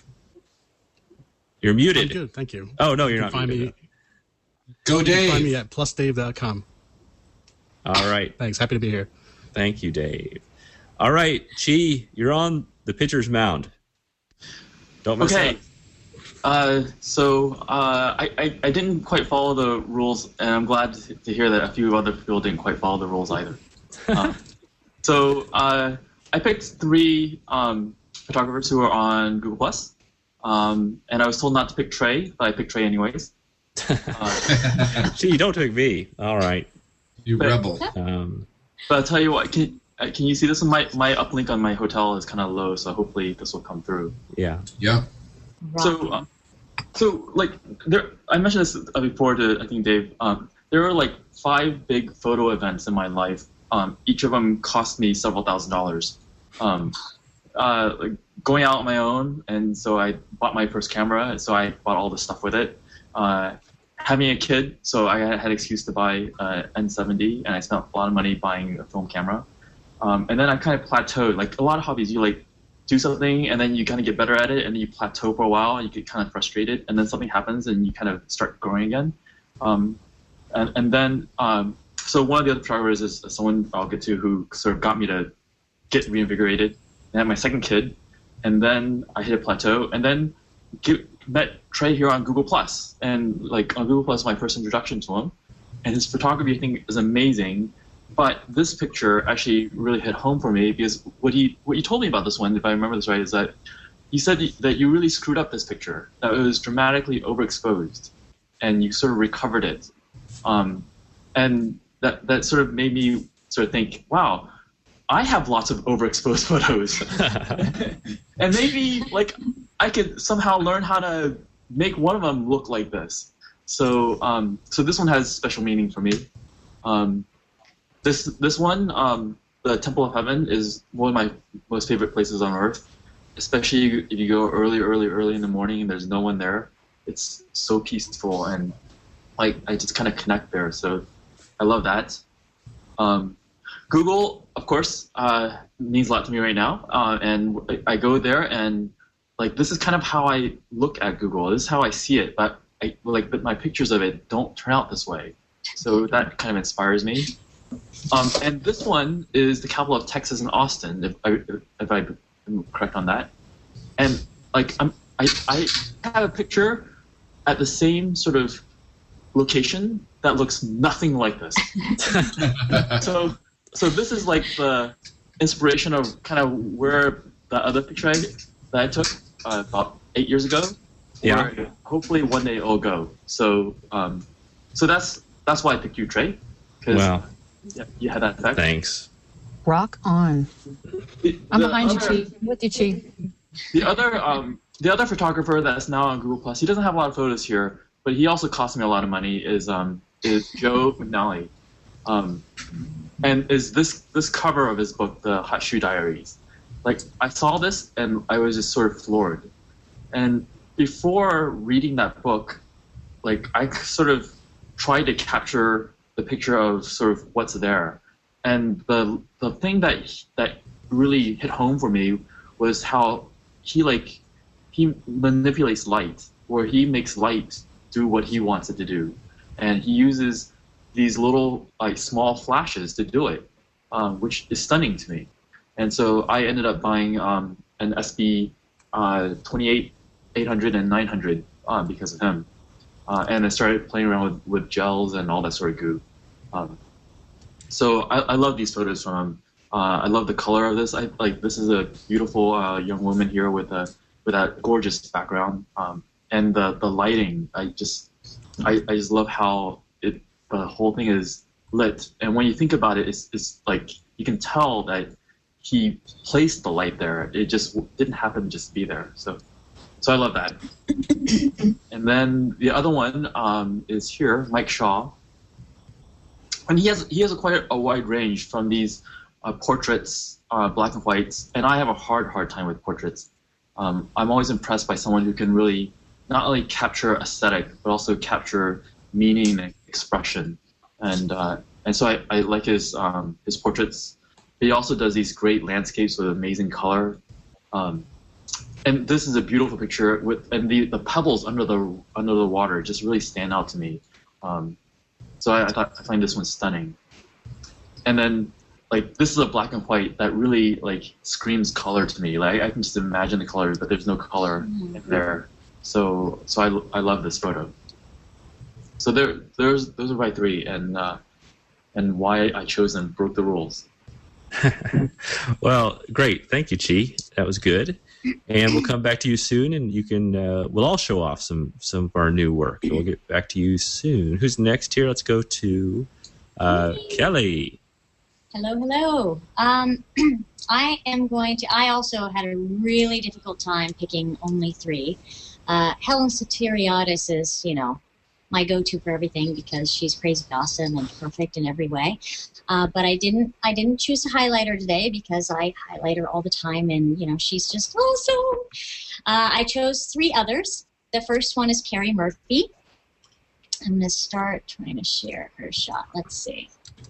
You're muted. I'm good, thank you. Oh, no, You you're can not find muted. me. Go, You can Dave. find me at plus dave dot com. All right. Thanks. Happy to be here. Thank you, Dave. All right, Chi, you're on the pitcher's mound. Don't mess Okay. up. Uh, so uh, I, I, I didn't quite follow the rules, and I'm glad to, to hear that a few other people didn't quite follow the rules either. Um, so uh, I picked three um, photographers who are on Google Plus, um, and I was told not to pick Trey, but I picked Trey anyways. Uh, Gee, don't pick me. All right. You But- rebel. Um, but I'll tell you what, can uh, can you see this? My my uplink on my hotel is kind of low, so hopefully this will come through. yeah. Yeah. So, uh, so like there, I mentioned this uh, before to I think Dave. Um, there are like five big photo events in my life Um, each of them cost me several thousand dollars. Um, uh, like going out on my own, and so I bought my first camera, and so I bought all the stuff with it. Uh, having a kid, so I had an excuse to buy uh, N seventy, and I spent a lot of money buying a film camera. Um, and then I kind of plateaued. Like a lot of hobbies, you like do something, and then you kind of get better at it, and then you plateau for a while, and you get kind of frustrated, and then something happens, and you kind of start growing again. Um, and, and then, um, so one of the other photographers is someone I'll get to who sort of got me to get reinvigorated. I had my second kid, and then I hit a plateau, and then get, met Trey here on Google Plus, and like on Google Plus, my first introduction to him, and his photography I think is amazing. But this picture actually really hit home for me because what he what you told me about this one, if I remember this right, is that you said that you really screwed up this picture, that it was dramatically overexposed, and you sort of recovered it, um, and that that sort of made me sort of think, wow, I have lots of overexposed photos, and maybe like I could somehow learn how to make one of them look like this. So um, so this one has special meaning for me. Um, This this one, um, the Temple of Heaven, is one of my most favorite places on earth. Especially if you go early, early, early in the morning and there's no one there. It's so peaceful, and like I just kind of connect there. So I love that. Um, Google, of course, uh, means a lot to me right now, uh, and I, I go there and like this is kind of how I look at Google. This is how I see it, but I like but my pictures of it don't turn out this way. So that kind of inspires me. Um, and this one is the capital of Texas in Austin, if I, if I'm correct on that. And like I'm, I, I have a picture at the same sort of location that looks nothing like this. so, so this is like the inspiration of kind of where the other picture I, that I took uh, about eight years ago. Yeah. Where hopefully one day it'll go. So, um, so that's that's why I picked you, Trey. Wow. Yeah, you had that effect. Thanks. Rock on. The, I'm the behind other, you, Chi. I'm with you, Chi. The other, um, the other photographer that's now on Google Plus, he doesn't have a lot of photos here, but he also cost me a lot of money. Is um, is Joe McNally, um, and is this this cover of his book, The Hot Shoe Diaries. Like I saw this and I was just sort of floored. And before reading that book, like I sort of tried to capture the picture of sort of what's there, and the the thing that that really hit home for me was how he like he manipulates light, where he makes light do what he wants it to do, and he uses these little like small flashes to do it, um, which is stunning to me. And so I ended up buying um, an S B uh, twenty-eight, eight hundred, and nine hundred uh, because of him. Uh, and I started playing around with, with gels and all that sort of goo. Um, so I, I love these photos from him. Uh, I love the color of this. I like this is a beautiful uh, young woman here with a with that gorgeous background. Um, and the, the lighting. I just I, I just love how it the whole thing is lit. And when you think about it, it's it's like you can tell that he placed the light there. It just didn't happen to just be there. So. So I love that. And then the other one um, is here, Mike Shaw, and he has he has a quite a wide range from these uh, portraits, uh, black and whites, and I have a hard hard time with portraits. Um, I'm always impressed by someone who can really not only capture aesthetic but also capture meaning and expression, and uh, and so I, I like his um, his portraits. He also does these great landscapes with amazing color. Um, And this is a beautiful picture with, and the, the pebbles under the under the water just really stand out to me. Um, so I, I thought I find this one stunning. And then like this is a black and white that really like screams color to me. Like I can just imagine the colors, but there's no color mm-hmm. in there. So so I, I love this photo. So there there's those are my three, and uh, and why I chose them broke the rules. Well, great, thank you, Chi. That was good. And we'll come back to you soon, and you can uh, we'll all show off some some of our new work. So we'll get back to you soon. Who's next here? Let's go to uh, Kelly. Hello, hello. Um, I am going to. I also had a really difficult time picking only three. Uh, Helen Soteriadis is, you know, my go-to for everything because she's crazy awesome and perfect in every way. Uh, but I didn't I didn't choose to highlight her today because I highlight her all the time, and you know she's just awesome. Uh, I chose three others. The first one is Carrie Murphy. I'm going to start trying to share her shot. Let's see.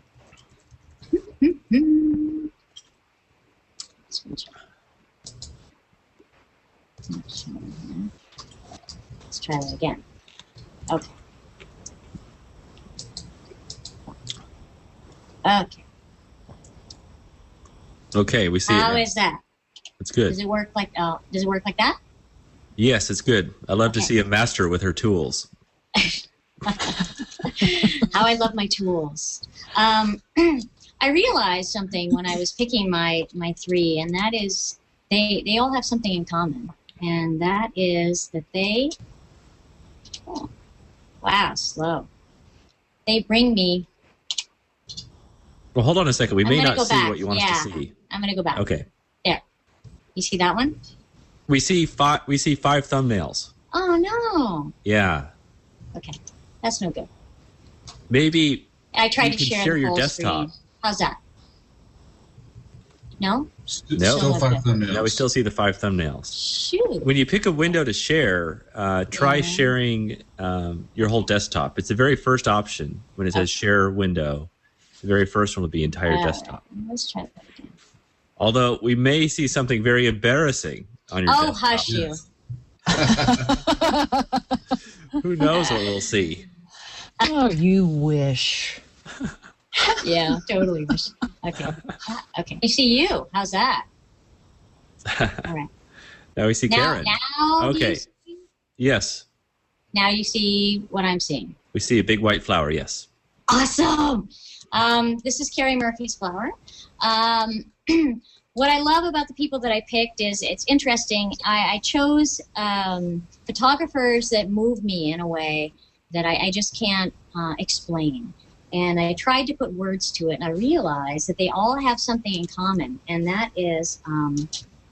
Let's try that again. Okay. Okay. Okay, we see How it now. is that? It's good. Does it work like oh, does it work like that? Yes, it's good. I love to Okay. see a master with her tools. How I love my tools. Um, I realized something when I was picking my, my three, and that is they they all have something in common, and that is that they oh, wow slow. They bring me. Well, hold on a second. We I'm may gonna not go see back. what you want yeah, us to see. I'm gonna go back. Okay. There. You see that one? We see five. We see five thumbnails. Oh no. Yeah. Okay, that's no good. Maybe I tried you to can share, share the your full desktop. screen. How's that? No? No. Still five thumbnails. No, we still see the five thumbnails. Shoot. When you pick a window to share, uh, try Yeah. sharing um, your whole desktop. It's the very first option when it says share window. The very first one will be entire All right, desktop. let's try that again. Although we may see something very embarrassing on your Oh, desktop. hush you. Who knows what we'll see? Oh, you wish. Yeah, totally. Okay. Okay. You see you. How's that? All right. Now we see Now, Karen. now, do you Okay. see- Yes. now you see what I'm seeing. We see a big white flower, yes. Awesome. Um, this is Carrie Murphy's flower. Um, what I love about the people that I picked is it's interesting. I, I chose um, photographers that move me in a way that I, I just can't uh, explain. And I tried to put words to it, and I realized that they all have something in common, and that is um,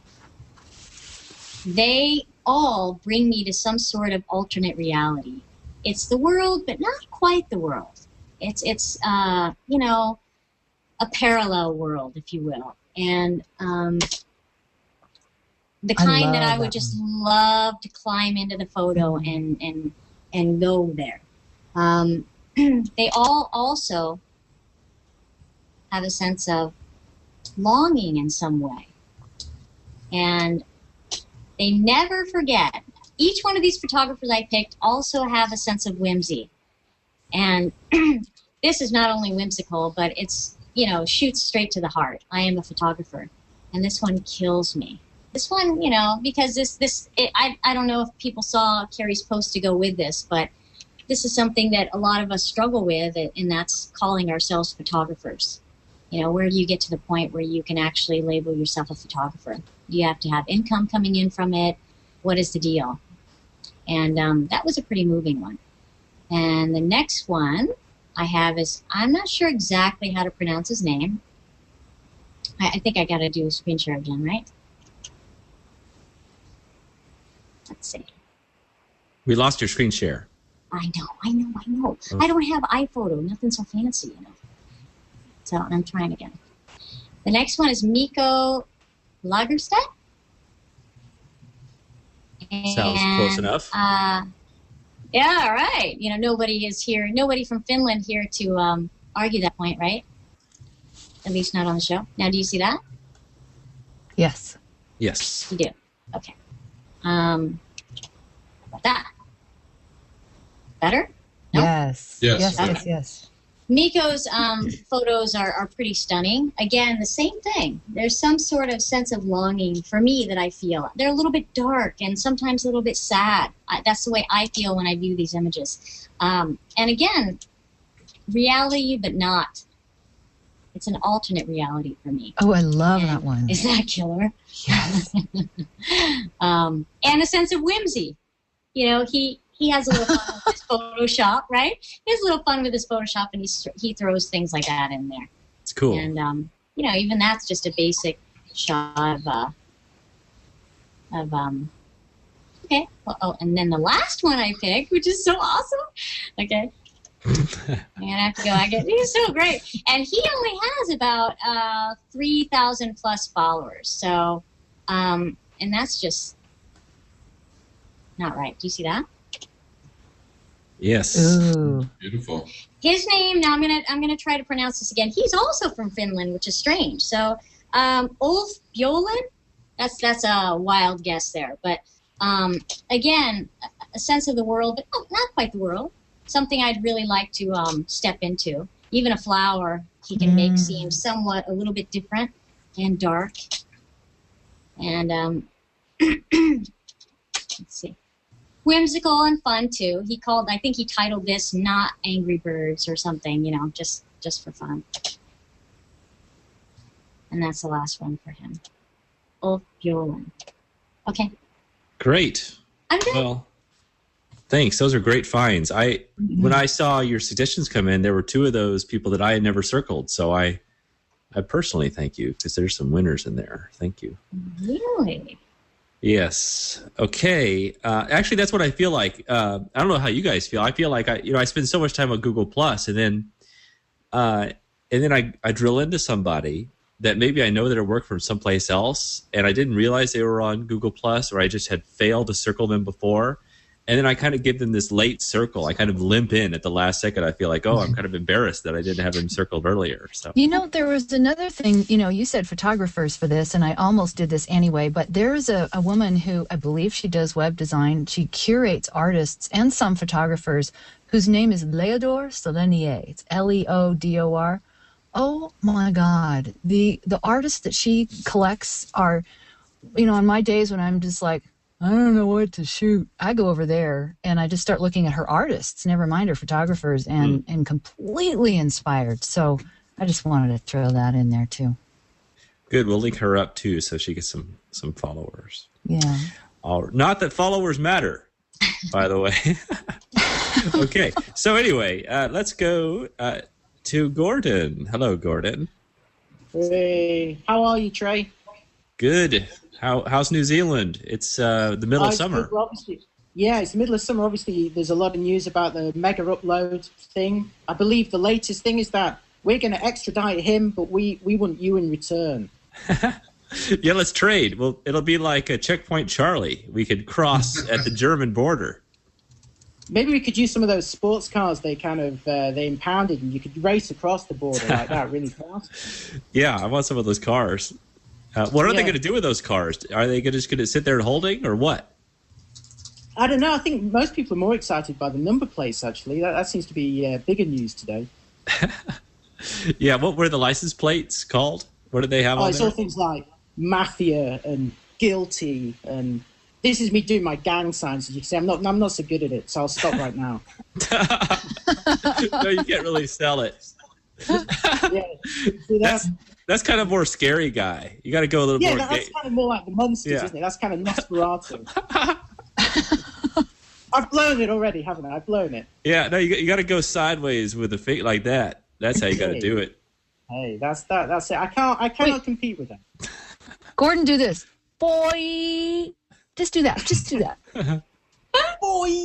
they all bring me to some sort of alternate reality. It's the world, but not quite the world. It's, it's uh, you know, a parallel world, if you will. And um, the I kind that love I would that just love to climb into the photo and, and, and go there. Um, they all also have a sense of longing in some way. And they never forget. Each one of these photographers I picked also have a sense of whimsy. And this is not only whimsical, but it's, you know, shoots straight to the heart. I am a photographer. And this one kills me. This one, you know, because this, this it, I, I don't know if people saw Carrie's post to go with this, but this is something that a lot of us struggle with, and that's calling ourselves photographers. You know, where do you get to the point where you can actually label yourself a photographer? Do you have to have income coming in from it? What is the deal? And um, that was a pretty moving one. And the next one I have is, I'm not sure exactly how to pronounce his name. I, I think I got to do a screen share again, right? Let's see. We lost your screen share. I know, I know, I know. Oh. I don't have iPhoto, nothing so fancy, you know. So I'm trying again. The next one is Miko Lagerstedt. Sounds close enough. Uh, yeah, all right. You know, nobody is here, nobody from Finland here to um, argue that point, right? At least not on the show. Now, do you see that? Yes. Yes. You do. Okay. Um, how about that? Better? No? Yes. Yes. Yes. Okay. Yes. Yes. Miko's um, photos are, are pretty stunning. Again, the same thing. There's some sort of sense of longing for me that I feel. They're a little bit dark and sometimes a little bit sad. I, that's the way I feel when I view these images. Um, and again, reality, but not. It's an alternate reality for me. Oh, I love that one. Is that killer? Yes. um, and a sense of whimsy. You know, he... He has a little fun with his Photoshop, right? He has a little fun with his Photoshop, and he he throws things like that in there. It's cool. And um, you know, even that's just a basic shot of uh, of um, Okay. Well, oh, and then the last one I picked, which is so awesome. Okay. I'm gonna have to go. I get he's so great, and he only has about uh, three thousand plus followers. So, um, and that's just not right. Do you see that? Yes. Ooh. Beautiful. His name. Now I'm gonna I'm gonna try to pronounce this again. He's also from Finland, which is strange. So, um, Ulf Bjolin. That's that's a wild guess there, but um, again, a sense of the world, but not, not quite the world. Something I'd really like to um, step into. Even a flower he can mm. make seem somewhat a little bit different and dark. And um, let's see, whimsical and fun too. He called, I think he titled this "Not Angry Birds" or something. You know, just just for fun. And that's the last one for him. Ulf Bjolin. Okay. Great. I'm good. Well. Thanks. Those are great finds. I mm-hmm. When I saw your suggestions come in, there were two of those people that I had never circled. So I, I personally thank you because there's some winners in there. Thank you. Really? Yes. Okay. Uh, actually, that's what I feel like. Uh, I don't know how you guys feel. I feel like I, you know, I spend so much time on Google Plus, and then, uh, and then I, I drill into somebody that maybe I know that it worked from someplace else, and I didn't realize they were on Google Plus, or I just had failed to circle them before. And then I kind of give them this late circle. I kind of limp in at the last second. I feel like, oh, I'm kind of embarrassed that I didn't have them circled earlier. So you know, there was another thing. You know, you said photographers for this, and I almost did this anyway. But there's a, a woman who I believe she does web design. She curates artists and some photographers whose name is Leodor Solenier. It's L E O D O R. Oh my God, the the artists that she collects are, you know, on my days when I'm just like, I don't know what to shoot, I go over there and I just start looking at her artists, never mind her photographers, and, mm. and completely inspired. So I just wanted to throw that in there too. Good. We'll link her up too so she gets some, some followers. Yeah. All right. Not that followers matter, by the way. Okay. So anyway, uh, let's go uh, to Gordon. Hello, Gordon. Hey. How are you, Trey? Good. How how's New Zealand? It's uh, the middle uh, of summer. Yeah, it's the middle of summer. Obviously, there's a lot of news about the mega upload thing. I believe the latest thing is that we're going to extradite him, but we, we want you in return. Yeah, let's trade. Well, it'll be like a Checkpoint Charlie. We could cross at the German border. Maybe we could use some of those sports cars they kind of uh, they impounded, and you could race across the border like that really fast. Yeah, I want some of those cars. Uh, what are yeah. they going to do with those cars? Are they just going to sit there holding, or what? I don't know. I think most people are more excited by the number plates, actually. That, that seems to be uh, bigger news today. Yeah, what were the license plates called? What did they have oh, on it's there? all things like Mafia and Guilty, and this is me doing my gang signs. As you can see, I'm not, I'm not so good at it, so I'll stop right now. No, you can't really sell it. Yeah. See, that's, that's kind of more scary guy. You got to go a little yeah, more. Yeah, that's ga- kind of more like the monsters, yeah. isn't it? That's kind of Nosferatu. I've blown it already, haven't I? I've blown it. Yeah, no, you, you got to go sideways with a feet like that. That's how you got to do it. Hey, that's that. That's it. I can't. I cannot Wait. compete with that. Gordon, do this, boy. Just do that. Just do that, boy.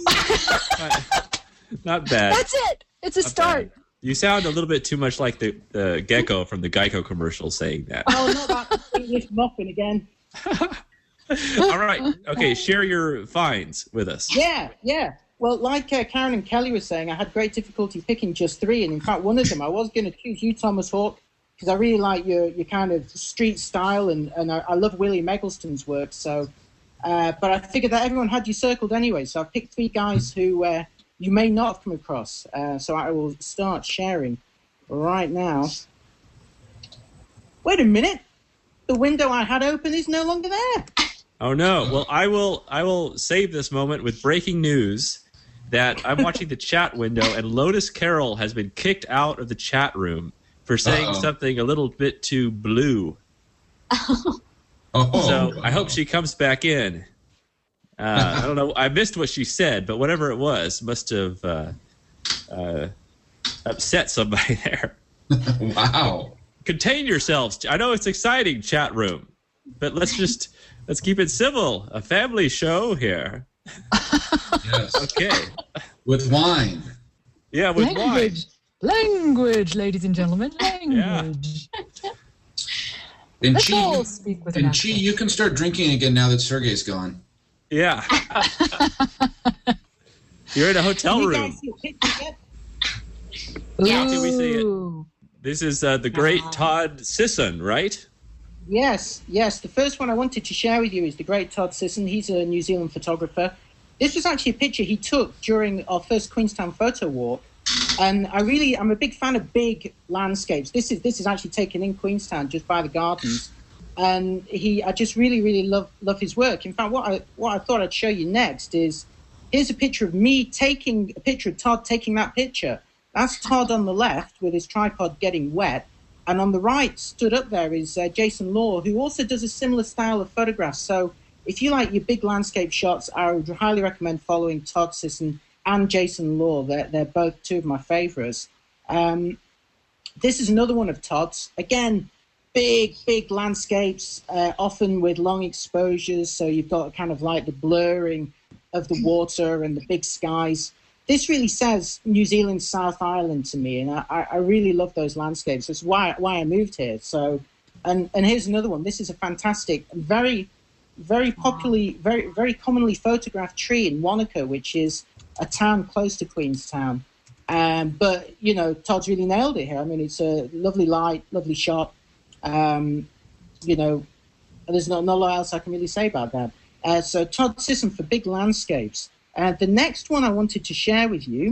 Not bad. That's it. It's a Not start. bad. You sound a little bit too much like the, the gecko from the Geico commercial saying that. Oh, not that English muffin again. All right. Okay, share your finds with us. Yeah, yeah. Well, like uh, Karen and Kelly were saying, I had great difficulty picking just three, and in fact, one of them I was going to choose you, Thomas Hawk, because I really like your your kind of street style, and, and I, I love William Eggleston's work. So, uh, but I figured that everyone had you circled anyway, so I picked three guys who uh, you may not have come across. Uh, so I will start sharing right now. Wait a minute, the window I had open is no longer there. Oh no! Well, I will. I will save this moment with breaking news that I'm watching the chat window, and Lotus Carroll has been kicked out of the chat room for saying Uh-oh. something a little bit too blue. Oh. So I hope she comes back in. Uh, I don't know. I missed what she said, but whatever it was must have uh, uh, upset somebody there. Wow! Contain yourselves. I know it's exciting, chat room. but let's just let's keep it civil. A family show here. Yes. Okay. With wine. Yeah, with language, language, ladies and gentlemen, language. And Let's Chi, all you, speak with an and Chi, accent. you can start drinking again now that Sergey's gone. Yeah. You're in a hotel You room. guys see a picture yet? Yes. Did we see it? Ooh. This is uh, the great Todd Sisson, right? Yes, yes. The first one I wanted to share with you is the great Todd Sisson. He's a New Zealand photographer. This was actually a picture he took during our first Queenstown photo walk. And I really, I'm a big fan of big landscapes. This is this is actually taken in Queenstown, just by the gardens. And he, I just really, really love love his work. In fact, what I what I thought I'd show you next is here's a picture of me taking a picture of Todd taking that picture. That's Todd on the left with his tripod getting wet. And on the right, stood up there, is uh, Jason Law, who also does a similar style of photographs. So if you like your big landscape shots, I would highly recommend following Todd Sisson and Jason Law. They're, they're both two of my favorites. Um, this is another one of Todd's. Again, big, big landscapes, uh, often with long exposures. So you've got kind of like the blurring of the water and the big skies. This really says New Zealand South Island to me, and I, I really love those landscapes. That's why why I moved here. So, and and here's another one. This is a fantastic, very, very popularly, very very commonly photographed tree in Wanaka, which is a town close to Queenstown. Um, but you know, Todd's really nailed it here. I mean, it's a lovely light, lovely shot. Um, you know, there's not not a lot else I can really say about that. Uh, so Todd Sisson for big landscapes. Uh, the next one I wanted to share with you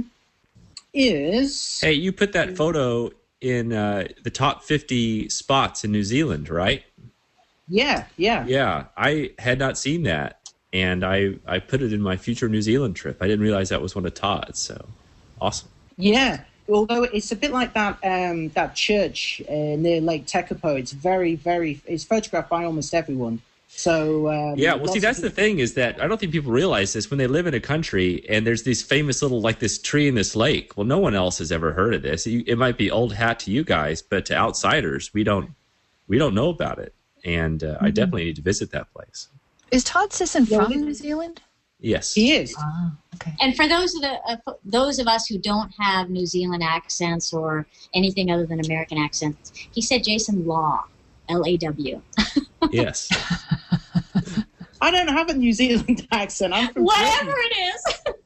is... Hey, you put that photo in uh, the top fifty spots in New Zealand, right? Yeah, yeah. Yeah, I had not seen that, and I, I put it in my future New Zealand trip. I didn't realize that was one of Todd's, so awesome. Yeah, although it's a bit like that um, that church uh, near Lake Tekapo. It's very, very... It's photographed by almost everyone. So um, yeah, well, see, that's the thing is that I don't think people realize this when they live in a country and there's these famous little, like this tree in this lake. Well, no one else has ever heard of this. It might be old hat to you guys, but to outsiders, we don't we don't know about it. And uh, mm-hmm. I definitely need to visit that place. Is Todd Sisson from New Zealand? Yes, he is. Ah, okay. And for those of the uh, those of us who don't have New Zealand accents or anything other than American accents, he said Jason Law, L A W. Yes. I don't have a New Zealand accent. I'm from Whatever Britain. it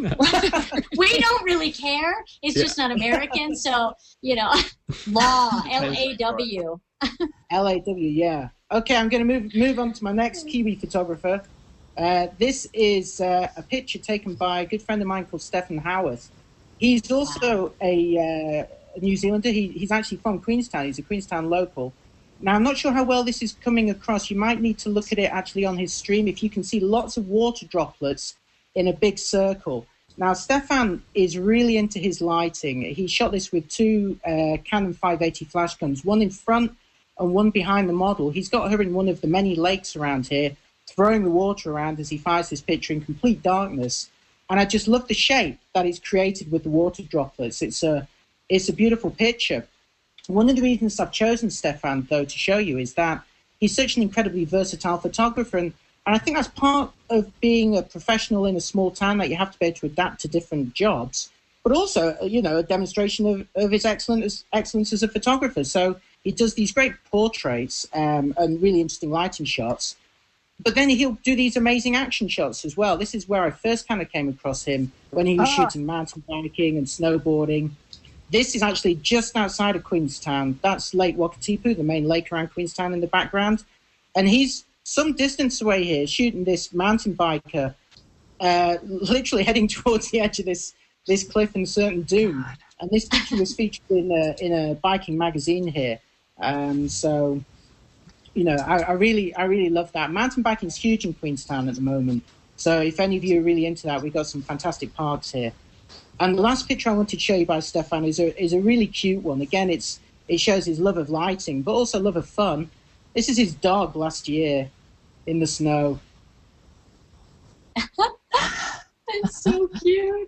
is. We don't really care. It's Yeah. just not American. So, you know, Law, L A W. L A W, yeah. Okay, I'm going to move move on to my next Kiwi photographer. Uh, this is uh, a picture taken by a good friend of mine called Stefan Howarth. He's also a, uh, a New Zealander. He, he's actually from Queenstown. He's a Queenstown local. Now, I'm not sure how well this is coming across. You might need to look at it actually on his stream if you can see lots of water droplets in a big circle. Now, Stefan is really into his lighting. He shot this with two uh, Canon five eighty flash guns, one in front and one behind the model. He's got her in one of the many lakes around here, throwing the water around as he fires this picture in complete darkness. And I just love the shape that is created with the water droplets. It's a, it's a beautiful picture. One of the reasons I've chosen Stefan, though, to show you is that he's such an incredibly versatile photographer. And, and I think that's part of being a professional in a small town, that you have to be able to adapt to different jobs, but also, you know, a demonstration of, of his excellence, excellence as a photographer. So he does these great portraits um, and really interesting lighting shots. But then he'll do these amazing action shots as well. This is where I first kind of came across him, when he was Ah. shooting mountain biking and snowboarding. This is actually just outside of Queenstown. That's Lake Wakatipu, the main lake around Queenstown in the background. And he's some distance away here shooting this mountain biker, uh, literally heading towards the edge of this, this cliff in certain dune. God. And this picture was featured in a, in a biking magazine here. Um, so, you know, I, I really I really love that. Mountain biking is huge in Queenstown at the moment. So if any of you are really into that, we've got some fantastic parks here. And the last picture I wanted to show you by Stefan is a, is a really cute one. Again, it's it shows his love of lighting, but also love of fun. This is his dog last year in the snow. It's so cute.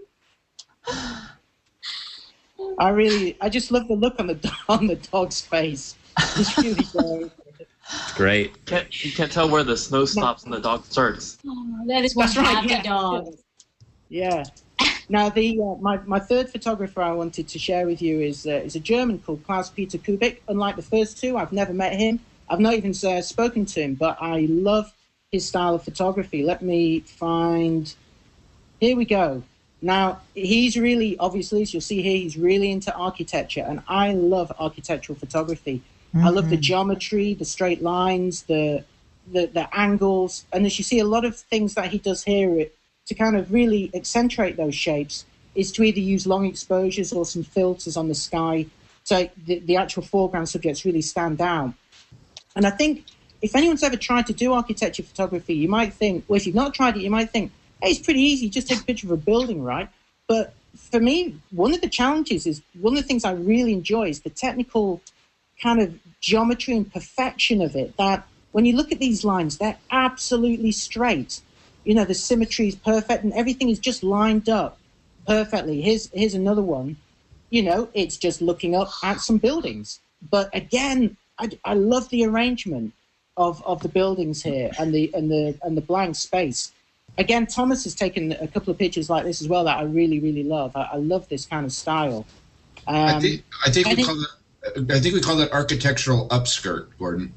I really, I just love the look on the on the dog's face. It's really great. Great. Can't, you can't tell where the snow stops and the dog starts. Oh, that is one That's right, happy yeah. dog. Yeah. Now, the uh, my my third photographer I wanted to share with you is uh, is a German called Klaus-Peter Kubik. Unlike the first two, I've never met him. I've not even uh, spoken to him, but I love his style of photography. Let me find. Here we go. Now, he's really, obviously, as you'll see here, he's really into architecture, and I love architectural photography. Mm-hmm. I love the geometry, the straight lines, the, the the angles, and as you see, a lot of things that he does here it, to kind of really accentuate those shapes is to either use long exposures or some filters on the sky, so the, the actual foreground subjects really stand out. And I think if anyone's ever tried to do architecture photography, you might think, well, if you've not tried it, you might think, hey, it's pretty easy, just take a picture of a building, right? But for me, one of the challenges is, one of the things I really enjoy is the technical kind of geometry and perfection of it, that when you look at these lines, they're absolutely straight. You know, the symmetry is perfect and everything is just lined up perfectly. Here's, here's another one. You know, it's just looking up at some buildings. But again, I, I love the arrangement of, of the buildings here and the and the and the blank space. Again, Thomas has taken a couple of pictures like this as well that I really, really love. I, I love this kind of style. Um, I think I think I we think- call that I think we call that architectural upskirt, Gordon.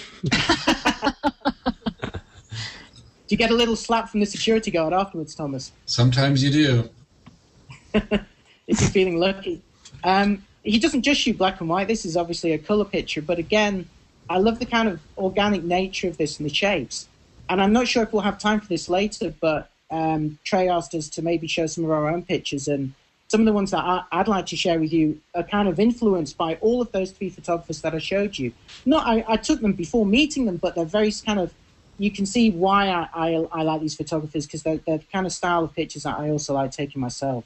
Do you get a little slap from the security guard afterwards, Thomas? Sometimes you do. If you're feeling lucky. Um, he doesn't just shoot black and white. This is obviously a color picture. But again, I love the kind of organic nature of this and the shapes. And I'm not sure if we'll have time for this later, but um, Trey asked us to maybe show some of our own pictures. And some of the ones that I, I'd like to share with you are kind of influenced by all of those three photographers that I showed you. Not, I, I took them before meeting them, but they're very kind of, you can see why I, I, I like these photographers, because they're, they're the kind of style of pictures that I also like taking myself.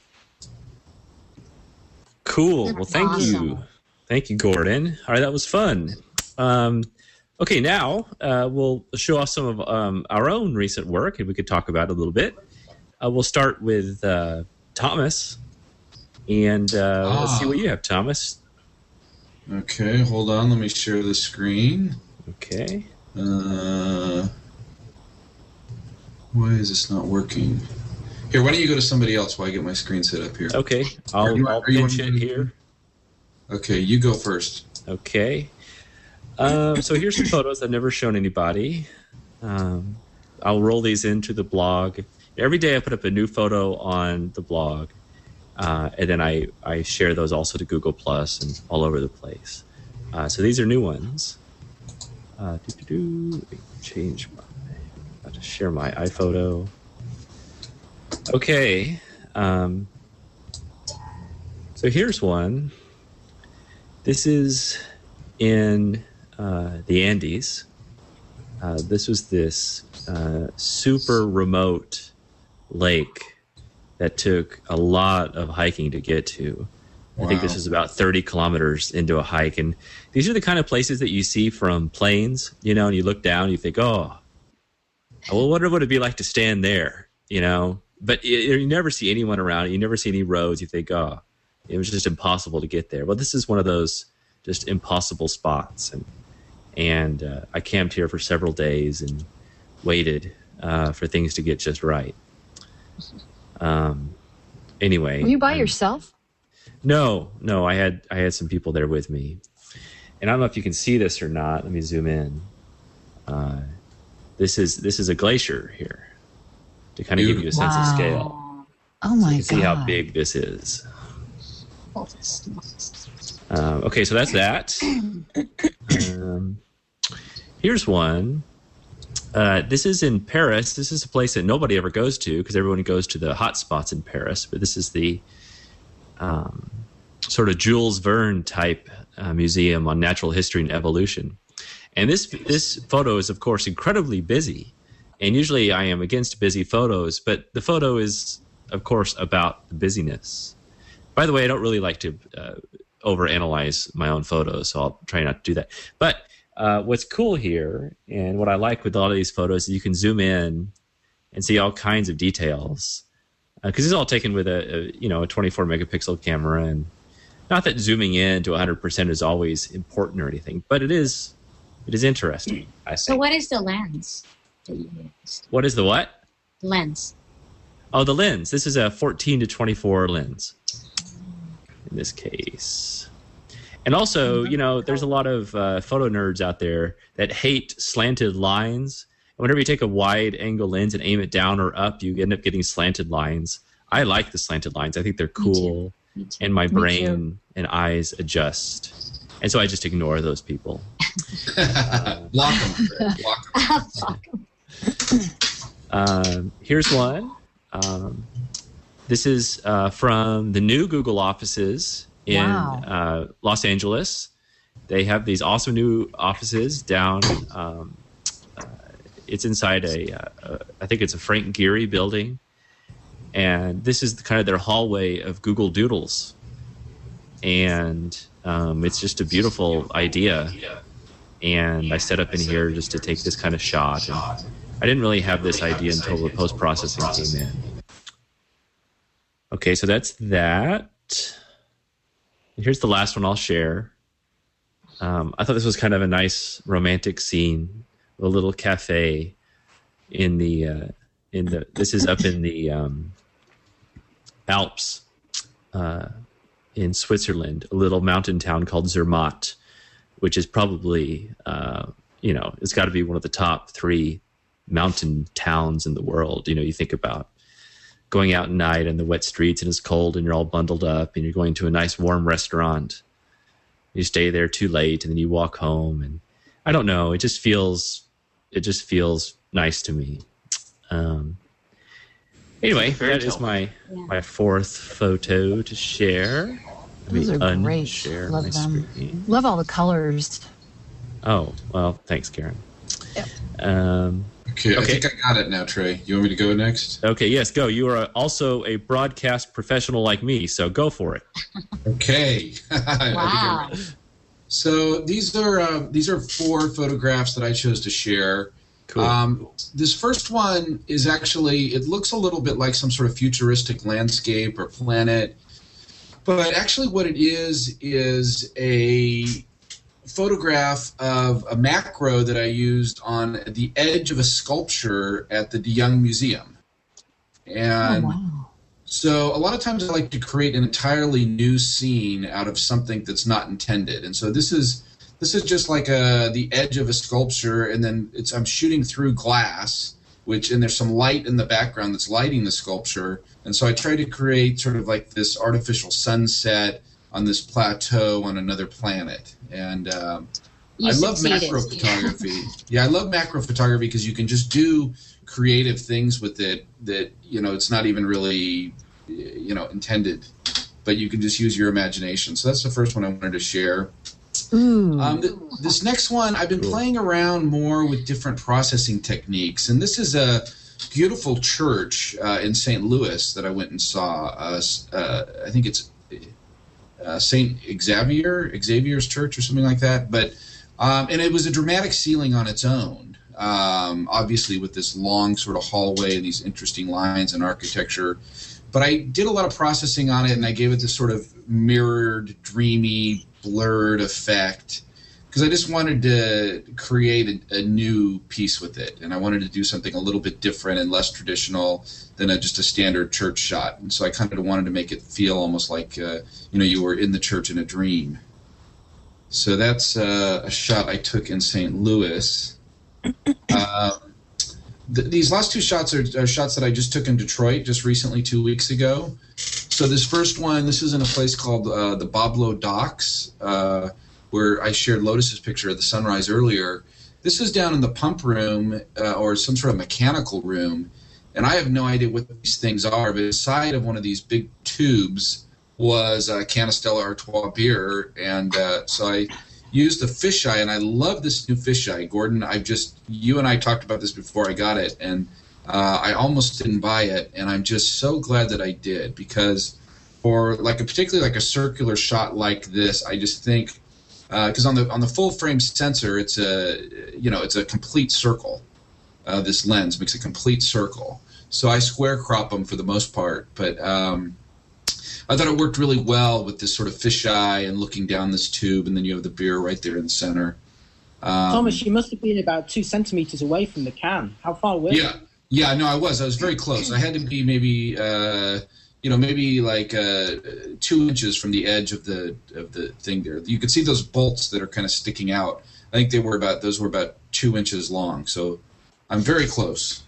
Cool. Well, thank you. Thank you, Gordon. All right, that was fun. Um, okay, now uh, we'll show off some of um, our own recent work, and we could talk about it a little bit. Uh, we'll start with uh, Thomas, and uh, Ah. let's see what you have, Thomas. Okay, hold on. Let me share the screen. Okay. Uh, why is this not working? Here, why don't you go to somebody else while I get my screen set up here? Okay, I'll, Are you- I'll are you pinch on- it here. Okay, you go first. Okay. Um, so here's some photos I've never shown anybody. Um, I'll roll these into the blog. Every day I put up a new photo on the blog, uh, and then I, I share those also to Google Plus and all over the place. Uh, so these are new ones. Uh, doo-doo-doo. Let me change my... I have to share my iPhoto. Okay. Um, so here's one. This is in uh, the Andes. Uh, this was this uh, super remote lake that took a lot of hiking to get to. I think this Wow. was about thirty kilometers into a hike. And these are the kind of places that you see from planes, you know, and you look down, you think, oh, well, what would it be like to stand there, you know? But you, you never see anyone around. You never see any roads. You think, oh, it was just impossible to get there. Well, this is one of those just impossible spots. And and uh, I camped here for several days and waited uh, for things to get just right. Um. Anyway. Were you by I'm- yourself? No, no, I had I had some people there with me. And I don't know if you can see this or not. Let me zoom in. Uh, this is this is a glacier here to kind of give you a sense of Wow. scale. Oh my You can see god! how big this is. Um, okay, so that's that. Um, here's one. Uh, this is in Paris. This is a place that nobody ever goes to because everyone goes to the hot spots in Paris. But this is the um, sort of Jules Verne type uh, museum on natural history and evolution. And this this photo is, of course, incredibly busy. And usually I am against busy photos, but the photo is, of course, about the busyness. By the way, I don't really like to uh, overanalyze my own photos, so I'll try not to do that. But uh, what's cool here, and what I like with a lot of these photos, is you can zoom in and see all kinds of details. Because uh, it's all taken with a, a you know a twenty-four megapixel camera, and not that zooming in to one hundred percent is always important or anything, but it is It is interesting, I So think. what is the lens that you used? What is the what? Lens. Oh, the lens. This is a fourteen to twenty-four lens in this case. And also, you know, there's a lot of uh, photo nerds out there that hate slanted lines. And whenever you take a wide angle lens and aim it down or up, you end up getting slanted lines. I like the slanted lines. I think they're cool. Me too. And my Me brain and eyes adjust. And so I just ignore those people. Block them. Block them. Fuck 'em. Um, here's one. Um, this is uh, from the new Google offices in Wow. uh, Los Angeles. They have these awesome new offices down. Um, uh, it's inside a, uh, uh, I think it's a Frank Gehry building. And this is kind of their hallway of Google Doodles. And um, it's just a beautiful idea. And I set up in here just to take this kind of shot. And I didn't really have this idea until the post-processing came in. Okay, so that's that. And here's the last one I'll share. Um, I thought this was kind of a nice romantic scene, a little cafe in the uh, in the. This is up in the um, Alps uh, in Switzerland, a little mountain town called Zermatt, which is probably uh, you know it's got to be one of the top three mountain towns in the world. You know, you think about going out at night in the wet streets and it's cold and you're all bundled up and you're going to a nice warm restaurant. You stay there too late and then you walk home, and I don't know, it just feels it just feels nice to me. Um, anyway, Fairy that is tale. my Yeah. my fourth photo to share. Let Those me are great. unshare Love my them. screen. Love all the colors. Oh, well, thanks, Karen. Yep. Um, Okay, Okay. I think I got it now, Trey. You want me to go next? okay, yes, go. You are also a broadcast professional like me, so go for it. Okay. Wow. So these are uh, these are four photographs that I chose to share. Cool. Um, this first one is actually, it looks a little bit like some sort of futuristic landscape or planet, but actually what it is is a photograph of a macro that I used on the edge of a sculpture at the De Young Museum. And Oh, wow. so a lot of times I like to create an entirely new scene out of something that's not intended. And so this is this is just like a, the edge of a sculpture, and then it's I'm shooting through glass, which and there's some light in the background that's lighting the sculpture. And so I try to create sort of like this artificial sunset on this plateau on another planet. And um, You I love succeeded. macro photography. Yeah, I love macro photography because you can just do creative things with it that, you know, it's not even really, you know, intended, but you can just use your imagination. So that's the first one I wanted to share. Ooh. Um, th- this next one, I've been playing around more with different processing techniques, and this is a beautiful church uh, in Saint Louis that I went and saw. Uh, s- uh, I think it's uh, Saint Xavier, Xavier's Church or something like that. But um, and it was a dramatic ceiling on its own, um, obviously with this long sort of hallway and these interesting lines and architecture. But I did a lot of processing on it, and I gave it this sort of mirrored, dreamy, blurred effect because I just wanted to create a, a new piece with it, and I wanted to do something a little bit different and less traditional than a, just a standard church shot. And so I kind of wanted to make it feel almost like uh, you know you were in the church in a dream. So that's uh, a shot I took in Saint Louis. Uh, th- these last two shots are, are shots that I just took in Detroit just recently, two weeks ago. So this first one, this is in a place called uh, the Boblo Docks, uh, where I shared Lotus's picture of the sunrise earlier. This is down in the pump room uh, or some sort of mechanical room, and I have no idea what these things are, but inside of one of these big tubes was a Canistella Artois beer, and uh, so I used the fisheye, and I love this new fisheye. Gordon, I've just, you and I talked about this before I got it, and uh, I almost didn't buy it, and I'm just so glad that I did, because for like a particularly like a circular shot like this, I just think, because uh, on the on the full frame sensor, it's a you know it's a complete circle. Uh, this lens makes a complete circle, so I square crop them for the most part. But um, I thought it worked really well with this sort of fisheye and looking down this tube, and then you have the beer right there in the center. Um, Thomas, you must have been about two centimeters away from the can. How far away? Yeah, yeah, no, I was. I was very close. I had to be maybe, uh, you know, maybe like uh, two inches from the edge of the of the thing there. You could see those bolts that are kind of sticking out. I think they were about those were about two inches long. So I'm very close.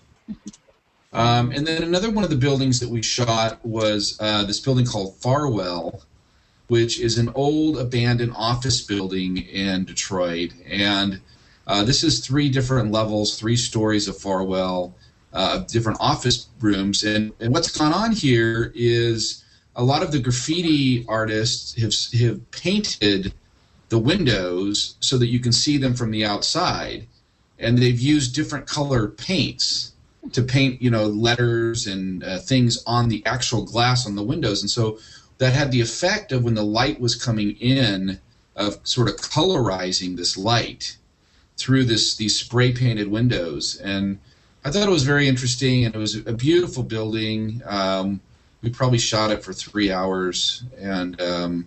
Um, and then another one of the buildings that we shot was uh, this building called Farwell, which is an old abandoned office building in Detroit. And uh, this is three different levels, three stories of Farwell, uh, different office rooms. And, and what's gone on here is a lot of the graffiti artists have, have painted the windows so that you can see them from the outside. And they've used different color paints to paint, you know, letters and uh, things on the actual glass on the windows. And so that had the effect of when the light was coming in of sort of colorizing this light through this these spray painted windows. And I thought it was very interesting, and it was a beautiful building. Um, we probably shot it for three hours, and um,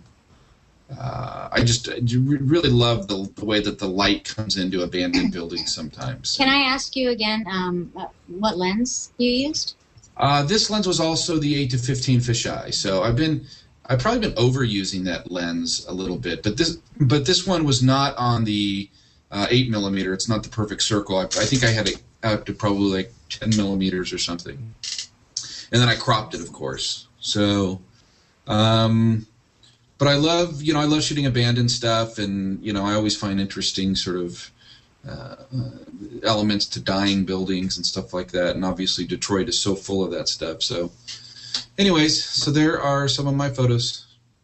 uh, I just I really love the, the way that the light comes into abandoned buildings sometimes. Can I ask you again um, what lens you used? Uh, this lens was also the eight to fifteen fisheye, so I've been I've probably been overusing that lens a little bit, but this but this one was not on the uh, eight millimeter. It's not the perfect circle. I, I think I had it out to probably like ten millimeters or something, and then I cropped it, of course. So, um, but I love you know I love shooting abandoned stuff, and you know I always find interesting sort of uh, elements to dying buildings and stuff like that. And obviously Detroit is so full of that stuff. So, anyways, so there are some of my photos.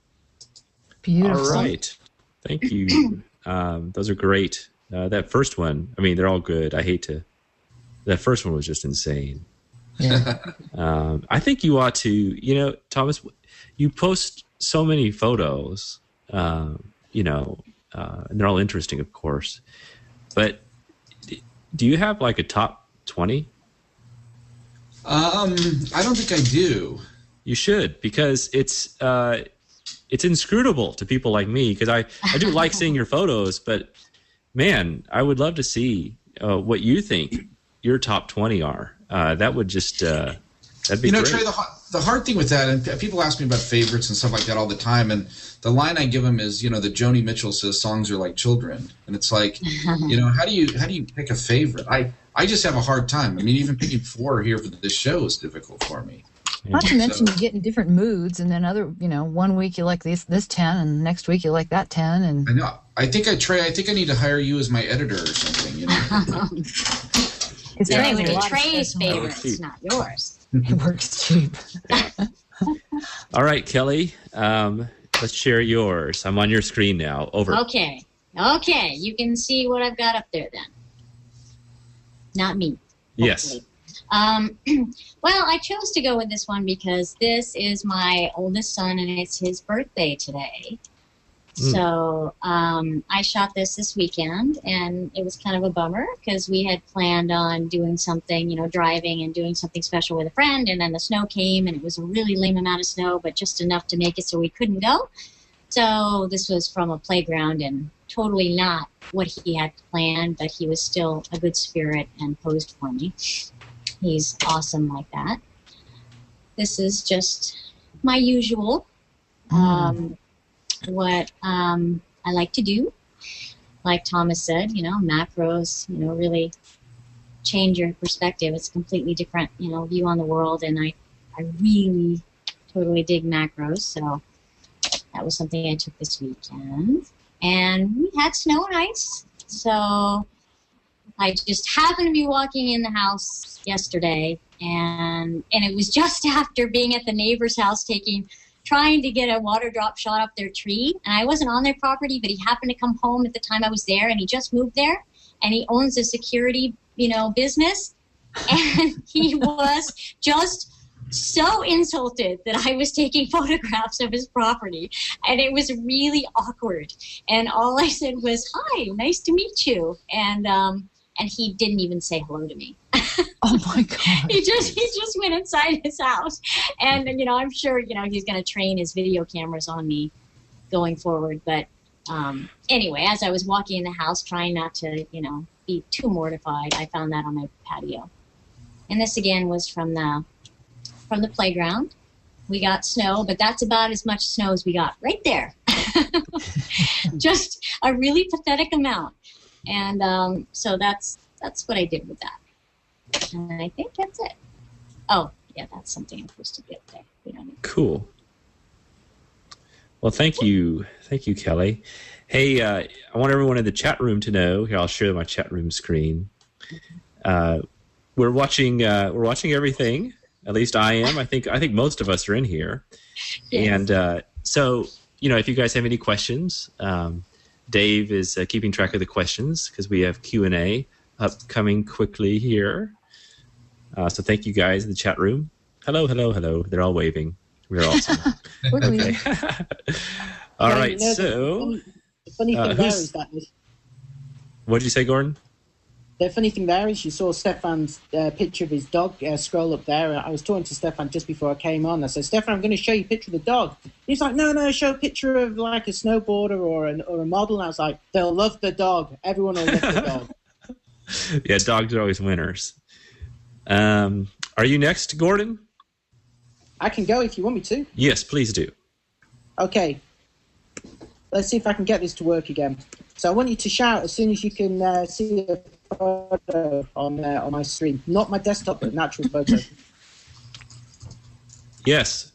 Beautiful. All right, thank you. um, those are great. Uh, that first one, I mean, they're all good. I hate to. That first one was just insane. Yeah. um, I think you ought to, you know, Thomas, you post so many photos, uh, you know, uh, and they're all interesting, of course. But do you have like a top twenty? Um, I don't think I do. You should, because it's uh, it's inscrutable to people like me. Because I, I do like seeing your photos, but man, I would love to see uh, what you think your top twenty are. Uh, that would just uh, that'd be you know, great. Trey, the, the hard thing with that, and people ask me about favorites and stuff like that all the time, and the line I give them is, you know, that Joni Mitchell says songs are like children, and it's like, you know, how do you how do you pick a favorite? I I just have a hard time. I mean, even picking four here for this show is difficult for me. Not to mention you get in different moods, and then other, you know, one week you like this this ten, and next week you like that ten, and I know. I think I Trey. I think I need to hire you as my editor or something. You know. It's Yeah. yeah. It would be a lot of Trey's stuff. favorites, not yours. It works cheap. All right, Kelly, um, let's share yours. I'm on your screen now. Over. Okay. Okay. You can see what I've got up there then. Not me. Yes. Um, well, I chose to go with this one because this is my oldest son and it's his birthday today. Mm. So um, I shot this this weekend, and it was kind of a bummer because we had planned on doing something, you know, driving and doing something special with a friend, and then the snow came, and it was a really lame amount of snow, but just enough to make it so we couldn't go. So this was from a playground and totally not what he had planned, but he was still a good spirit and posed for me. He's awesome like that. This is just my usual. Um, what um, I like to do. Like Thomas said, you know, macros, you know, really change your perspective. It's a completely different, you know, view on the world, and I, I really totally dig macros, so that was something I took this weekend. And we had snow and ice, so I just happened to be walking in the house yesterday, and and it was just after being at the neighbor's house taking trying to get a water drop shot up their tree. And I wasn't on their property, but he happened to come home at the time I was there, and he just moved there, and he owns a security, you know, business. And he was just so insulted that I was taking photographs of his property. And it was really awkward. And all I said was, "Hi, nice to meet you." And, um, and he didn't even say hello to me. Oh my God. he just he just went inside his house. And, you know, I'm sure, you know, he's going to train his video cameras on me going forward. But um, anyway, as I was walking in the house, trying not to, you know, be too mortified, I found that on my patio. And this again was from the from the playground. We got snow, but that's about as much snow as we got right there. Just a really pathetic amount. And um, so that's that's what I did with that. And I think that's it. Oh, yeah, that's something I posted the other day. We don't need Cool. Well, thank you. Thank you, Kelly. Hey, uh, I want everyone in the chat room to know, here, I'll share my chat room screen. Uh, we're watching uh, we're watching everything. At least I am. I think I think most of us are in here. Yes. And uh, so, you know, if you guys have any questions, um, Dave is uh, keeping track of the questions because we have Q and A upcoming quickly here. Uh, so thank you guys in the chat room. Hello, hello, hello. They're all waving. We're awesome. Okay. All yeah, right. You know, so, the funny, the funny uh, thing there who's- is that what did you say, Gordon? the funny thing there is you saw Stefan's uh, picture of his dog uh, scroll up there. I was talking to Stefan just before I came on. I said, Stefan, I'm going to show you a picture of the dog. He's like, no, no, show a picture of like a snowboarder or an, or a model. And I was like, they'll love the dog. Everyone will love the dog. Yeah, dogs are always winners. Um, are you next, Gordon? I can go if you want me to. Yes, please do. Okay. Let's see if I can get this to work again. So I want you to shout as soon as you can uh, see a photo on uh, on my screen. Not my desktop, but an actual photo. Yes.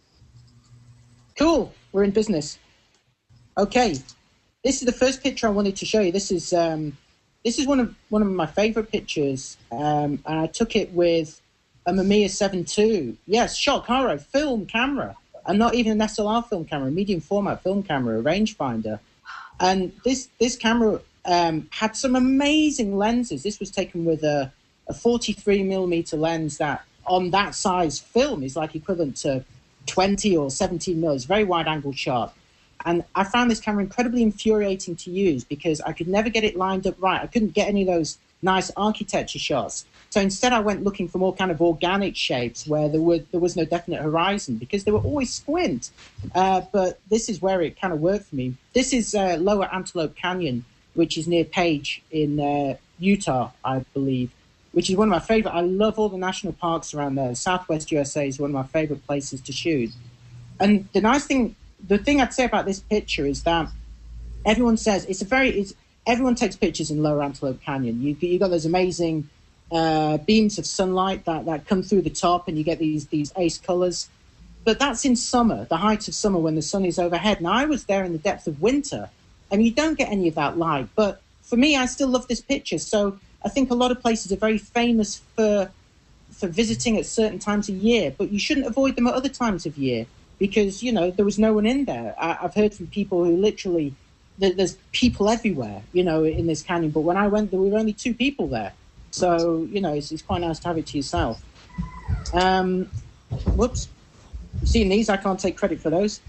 Cool. We're in business. Okay. This is the first picture I wanted to show you. This is um, this is one of one of my favorite pictures, um, and I took it with a Mamiya seven two. Yes, Shock Horror film camera, and not even an S L R film camera, medium format film camera, a rangefinder. And this this camera um, had some amazing lenses. This was taken with a, a forty-three millimeter lens that, on that size film, is like equivalent to twenty or seventeen mil. It's very wide angle shot. And I found this camera incredibly infuriating to use because I could never get it lined up right. I couldn't get any of those nice architecture shots. So instead I went looking for more kind of organic shapes where there were there was no definite horizon because they were always squint. Uh, but this is where it kind of worked for me. This is uh, Lower Antelope Canyon, which is near Page in uh, Utah, I believe, which is one of my favorite. I love all the national parks around there. Southwest U S A is one of my favorite places to shoot. And the nice thing, the thing I'd say about this picture is that everyone says it's a very, it's, everyone takes pictures in Lower Antelope Canyon. You, you got those amazing uh, beams of sunlight that, that come through the top and you get these, these ace colors. But that's in summer, the height of summer when the sun is overhead. Now, I was there in the depth of winter, and you don't get any of that light. But for me, I still love this picture. So I think a lot of places are very famous for for visiting at certain times of year, but you shouldn't avoid them at other times of year because, you know, there was no one in there. I, I've heard from people who literally, there, there's people everywhere, you know, in this canyon. But when I went, there were only two people there. So, you know, it's, it's quite nice to have it to yourself. Um, whoops. Seeing these, I can't take credit for those.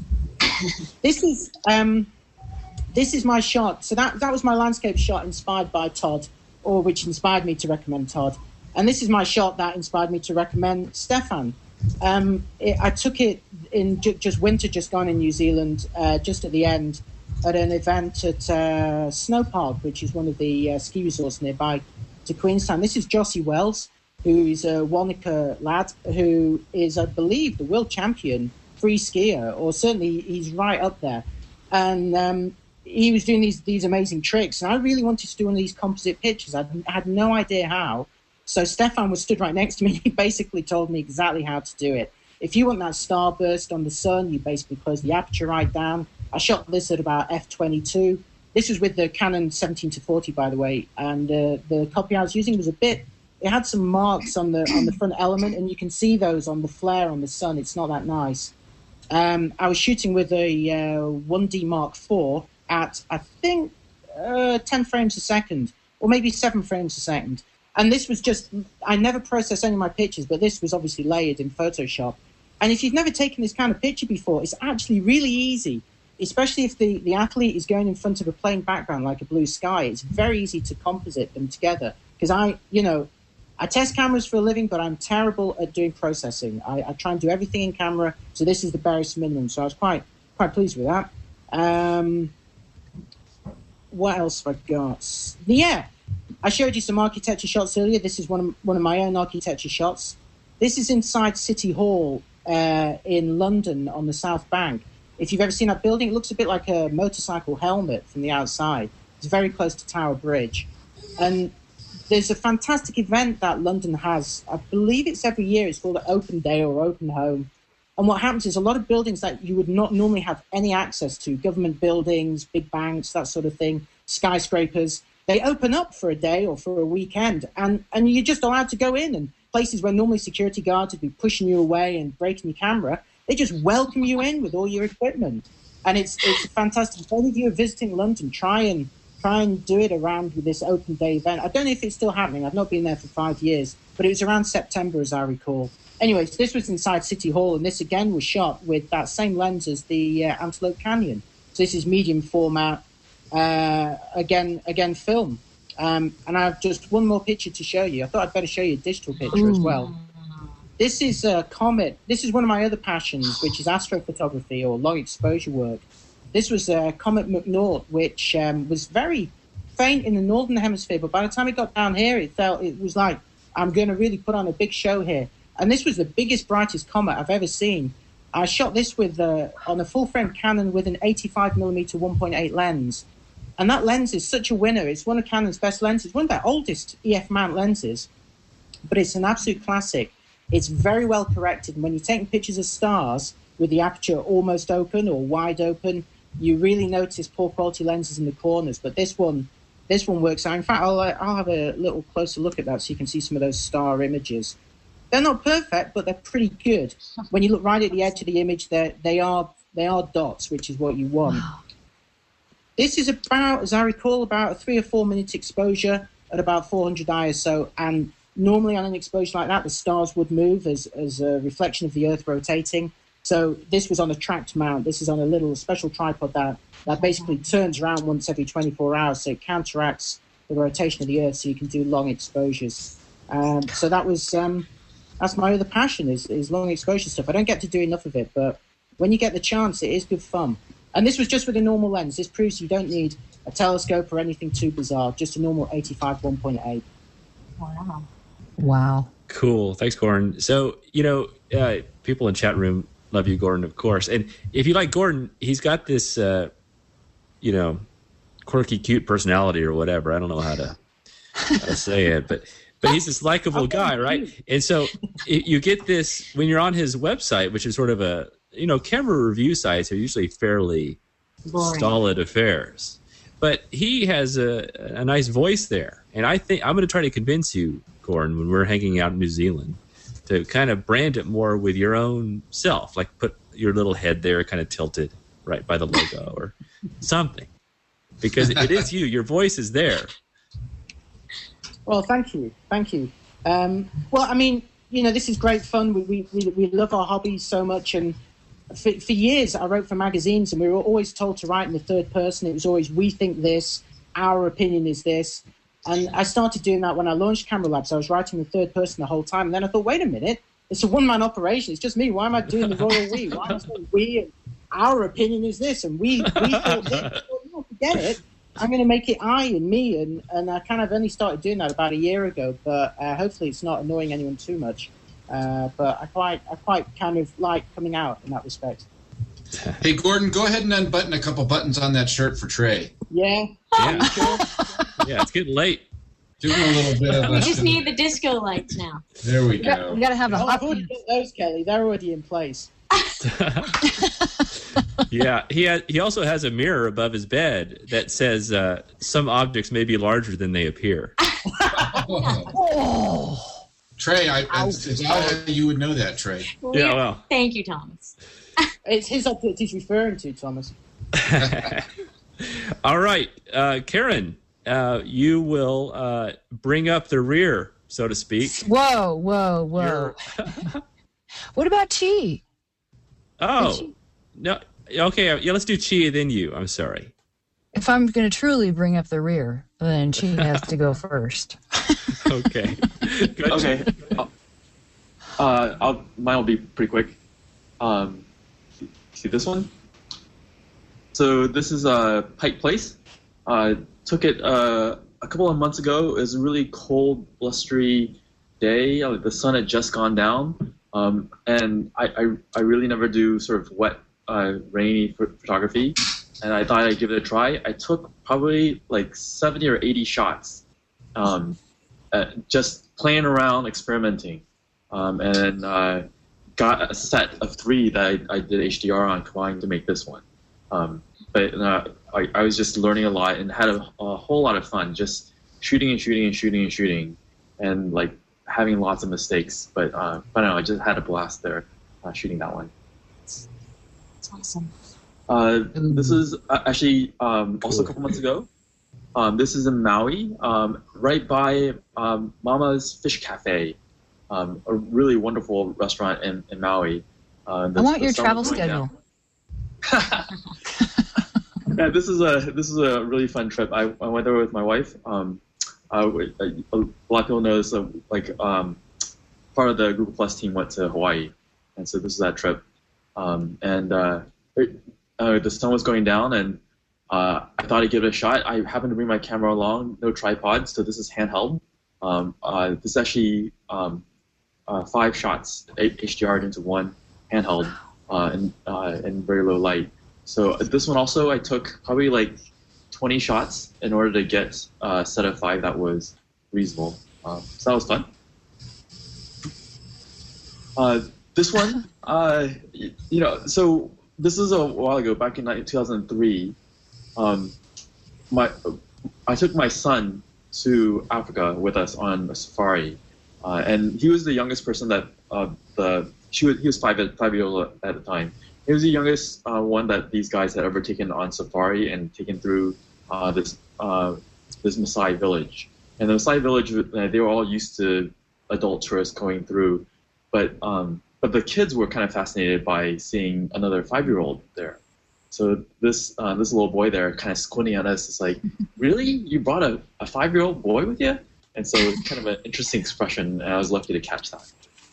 This is um, this is my shot. So that that was my landscape shot inspired by Todd, or which inspired me to recommend Todd. And this is my shot that inspired me to recommend Stefan. Um, it, I took it in ju- just winter, just gone in New Zealand, uh, just at the end, at an event at uh, Snow Park, which is one of the uh, ski resorts nearby to Queenstown. This is Jossie Wells, who is a Wanaka lad, who is, I believe, the world champion free skier, or certainly he's right up there. And um, he was doing these these amazing tricks, and I really wanted to do one of these composite pictures. I had no idea how. So Stefan was stood right next to me. He basically told me exactly how to do it. If you want that starburst on the sun, you basically close the aperture right down. I shot this at about f twenty-two. This was with the Canon seventeen to forty, by the way, and uh, the copy I was using was a bit... It had some marks on the on the front element, and you can see those on the flare on the sun. It's not that nice. Um, I was shooting with a uh, one D Mark four at, I think, uh, ten frames a second, or maybe seven frames a second. And this was just, I never processed any of my pictures, but this was obviously layered in Photoshop. And if you've never taken this kind of picture before, it's actually really easy, especially if the, the athlete is going in front of a plain background like a blue sky. It's very easy to composite them together. Because I, you know, I test cameras for a living, but I'm terrible at doing processing. I, I try and do everything in camera, so this is the barest minimum. So I was quite quite pleased with that. Um, what else have I got? Yeah, I showed you some architecture shots earlier. This is one of one of my own architecture shots. This is inside City Hall uh, in London on the South Bank. If you've ever seen that building, it looks a bit like a motorcycle helmet from the outside. It's very close to Tower Bridge. And there's a fantastic event that London has. I believe it's every year. It's called Open Day or Open Home. And what happens is a lot of buildings that you would not normally have any access to, government buildings, big banks, that sort of thing, skyscrapers, they open up for a day or for a weekend. And, and you're just allowed to go in. And places where normally security guards would be pushing you away and breaking your camera, they just welcome you in with all your equipment. And it's it's fantastic. If any of you are visiting London, try and try and do it around with this open day event. I don't know if it's still happening. I've not been there for five years, but it was around September, as I recall. Anyways, this was inside City Hall, and this again was shot with that same lens as the uh, Antelope Canyon. So this is medium format, uh, again, again film. Um, and I have just one more picture to show you. I thought I'd better show you a digital picture as well. This is a comet. This is one of my other passions, which is astrophotography or long exposure work. This was a Comet McNaught, which um, was very faint in the northern hemisphere, but by the time it got down here, it felt it was like, I'm going to really put on a big show here. And this was the biggest, brightest comet I've ever seen. I shot this with uh, on a full-frame Canon with an eighty-five millimeter one point eight lens. And that lens is such a winner. It's one of Canon's best lenses, one of their oldest E F mount lenses, but it's an absolute classic. It's very well corrected. And when you're taking pictures of stars with the aperture almost open or wide open, you really notice poor quality lenses in the corners. But this one, this one works out. In fact, I'll, uh, I'll have a little closer look at that so you can see some of those star images. They're not perfect, but they're pretty good. When you look right at the edge of the image, they are they are dots, which is what you want. Wow. This is about, as I recall, about a three or four minute exposure at about four hundred I S O, and normally on an exposure like that, the stars would move as, as a reflection of the Earth rotating. So this was on a tracked mount. This is on a little special tripod that, that basically turns around once every twenty-four hours, so it counteracts the rotation of the Earth, so you can do long exposures. Um, so that was um, that's my other passion is, is long exposure stuff. I don't get to do enough of it, but when you get the chance, it is good fun. And this was just with a normal lens. This proves you don't need a telescope or anything too bizarre, just a normal eighty-five one point eight. Wow. Wow. Cool. Thanks, Gordon. So, you know, uh, people in chat room love you, Gordon, of course. And if you like Gordon, he's got this, uh, you know, quirky, cute personality or whatever. I don't know how to, how to say it, but but he's this likable guy, right? And so it, you get this when you're on his website, which is sort of a, you know, camera review sites are usually fairly boring, stolid affairs. But he has a, a nice voice there. And I think I'm going to try to convince you, Gordon, when we're hanging out in New Zealand, to kind of brand it more with your own self, like put your little head there kind of tilted right by the logo or something. Because it is you. Your voice is there. Well, thank you. Thank you. Um, well, I mean, you know, this is great fun. We, we, we, we love our hobbies so much. And for, for years, I wrote for magazines, and we were always told to write in the third person. It was always, we think this, our opinion is this. And I started doing that when I launched Camera Labs. I was writing in the third person the whole time. And then I thought, wait a minute, it's a one-man operation. It's just me. Why am I doing the royal we? Why am I saying we and our opinion is this? And we, we thought this. No, forget it. I'm going to make it I and me. And, and I kind of only started doing that about a year ago. But uh, hopefully it's not annoying anyone too much. Uh, but I quite, I quite kind of like coming out in that respect. Hey, Gordon, go ahead and unbutton a couple buttons on that shirt for Trey. Yeah. Yeah. Sure. Yeah, it's getting late. Doing a little bit of We a- just need the disco lights now. There we We got, go. we got to have a Oh, hot I've already got those, Kelly. They're already in place. Yeah, he has, he also has a mirror above his bed that says uh, some objects may be larger than they appear. Oh. Trey, I, it's, it's odd how you would know that, Trey. Yeah, well. Thank you, Thomas. It's his object he's referring to, Thomas. All right, uh, Karen, uh, you will uh, bring up the rear, so to speak. Whoa, whoa, whoa. What about Chi? Oh, no. Okay, yeah, let's do Chi, then you. I'm sorry. If I'm going to truly bring up the rear, then Chi has to go first. Okay. Good. Okay. Uh, I'll, mine will be pretty quick. Um, see, see this one? So this is uh, Pike Place. uh, took it uh, a couple of months ago. It was a really cold, blustery day. Uh, the sun had just gone down, um, and I, I I really never do sort of wet, uh, rainy ph- photography. And I thought I'd give it a try. I took probably like seventy or eighty shots, um, uh, just playing around, experimenting, um, and then uh, got a set of three that I, I did H D R on, combined to make this one. Um, but uh, I, I was just learning a lot and had a, a whole lot of fun, just shooting and shooting and shooting and shooting, and like having lots of mistakes. But uh, I don't know, I just had a blast there uh, shooting that one. That's awesome. Uh, this is uh, actually um, also a couple months ago. Um, this is in Maui, um, right by um, Mama's Fish Cafe, um, a really wonderful restaurant in, in Maui. Uh, the, I want the your sun travel was going schedule. Yeah, this is a this is a really fun trip. I, I went there with my wife. Um, uh, a lot of people know this. Uh, like um, part of the Google Plus team went to Hawaii, and so this is that trip. Um, and uh, it, Uh, the sun was going down, and uh, I thought I'd give it a shot. I happened to bring my camera along, no tripod, so this is handheld. Um, uh, this is actually um, uh, five shots H D R'd into one handheld uh, in, uh, in very low light. So uh, this one also, I took probably like twenty shots in order to get a set of five that was reasonable. Um, so that was fun. Uh, this one, uh, you know, so... This is a while ago, back in two thousand three. Um, my, I took my son to Africa with us on a safari, uh, and he was the youngest person that uh, the she was, he was five five years old at the time. He was the youngest uh, one that these guys had ever taken on safari and taken through uh, this uh, this Maasai village. And the Maasai village, uh, they were all used to adult tourists going through, but um, But the kids were kind of fascinated by seeing another five-year-old there. So this uh, this little boy there kind of squinting at us is like, really? You brought a, a five-year-old boy with you? And so it's kind of an interesting expression, and I was lucky to catch that.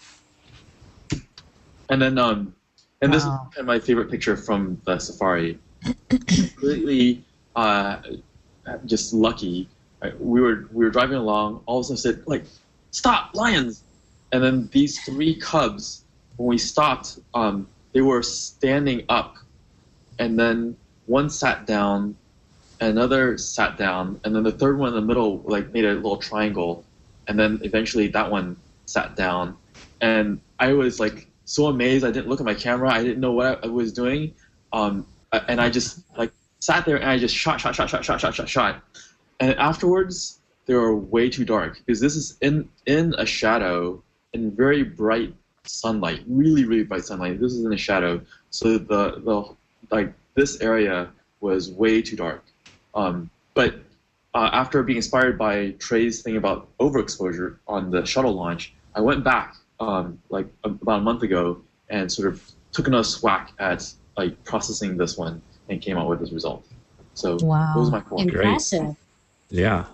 And then, um, and this Wow. is kind of my favorite picture from the safari. Completely uh, just lucky. We were we were driving along, all of a sudden said, like, stop, lions! And then these three cubs, when we stopped, um, they were standing up, and then one sat down, another sat down, and then the third one in the middle like made a little triangle, and then eventually that one sat down, and I was like so amazed. I didn't look at my camera. I didn't know what I was doing, um, and I just like sat there and I just shot, shot, shot, shot, shot, shot, shot, shot, and afterwards they were way too dark because this is in in a shadow in very bright sunlight, really, really bright sunlight. This is in the shadow, so the the like this area was way too dark. Um, but uh, after being inspired by Trey's thing about overexposure on the shuttle launch, I went back um, like about a month ago and sort of took another whack at like processing this one and came out with this result. So Wow. those are my four. Impressive. Yeah.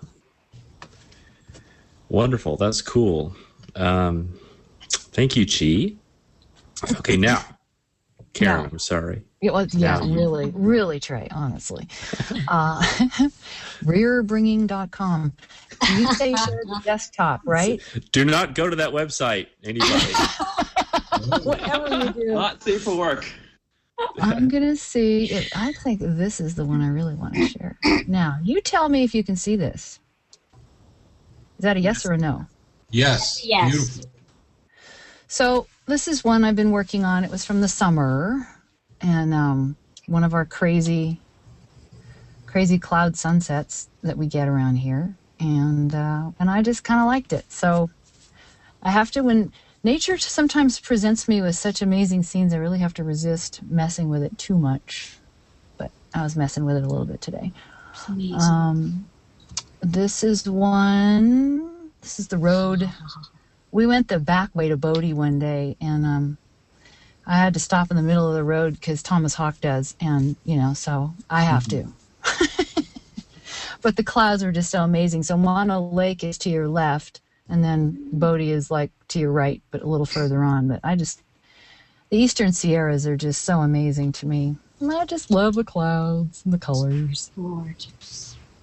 Wonderful. That's cool. Um, thank you, Chi. Okay, now, Karen, No. I'm sorry. It was, yeah, Now you- really, really, Trey, honestly. Uh, rear bringing dot com. You say share the desktop, right? Do not go to that website, anybody. Whatever you do. Not safe for work. I'm going to see. If, I think this is the one I really want to share. Now, you tell me if you can see this. Is that a yes or a no? Yes. Yes. Beautiful. So this is one I've been working on. It was from the summer, and um, one of our crazy, crazy cloud sunsets that we get around here, and uh, and I just kind of liked it. So I have to, when nature sometimes presents me with such amazing scenes, I really have to resist messing with it too much. But I was messing with it a little bit today. It's amazing. Um, this is one. This is the road. We went the back way to Bodie one day, and um, I had to stop in the middle of the road because Thomas Hawk does, and you know, so I have to. But the clouds are just so amazing. So Mono Lake is to your left, and then Bodie is like to your right, but a little further on. But I just, the Eastern Sierras are just so amazing to me. And I just love the clouds and the colors. Gorgeous.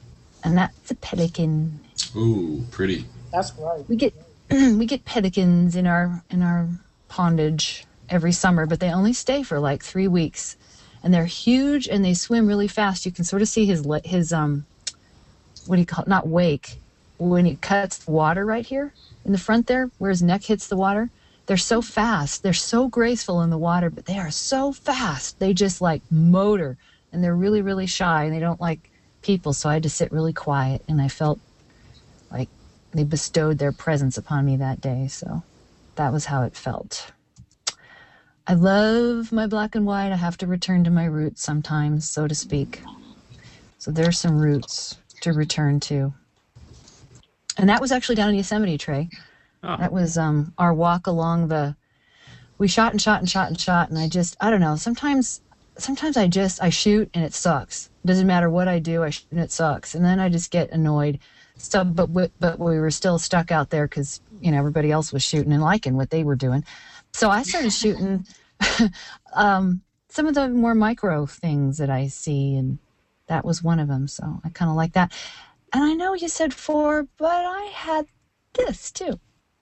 and that's a pelican. Ooh, pretty. That's right. We get we get pelicans in our in our pondage every summer, but they only stay for like three weeks, and they're huge and they swim really fast. You can sort of see his his um what do you call it? Not wake, when he cuts the water right here in the front there, where his neck hits the water. They're so fast. They're so graceful in the water, but they are so fast. They just like motor, and they're really really shy, and they don't like people. So I had to sit really quiet, and I felt like they bestowed their presence upon me that day. So that was how it felt. I love my black and white. I have to return to my roots sometimes, so to speak. So there's some roots to return to. And that was actually down in Yosemite, Trey. Oh. That was um, our walk along the... We shot and shot and shot and shot, and I just, I don't know, sometimes sometimes I just, I shoot and it sucks. It doesn't matter what I do, I shoot and it sucks. And then I just get annoyed. So, but we, but we were still stuck out there because, you know, everybody else was shooting and liking what they were doing. So I started shooting um, some of the more micro things that I see, and that was one of them. So I kind of like that. And I know you said four, but I had this too,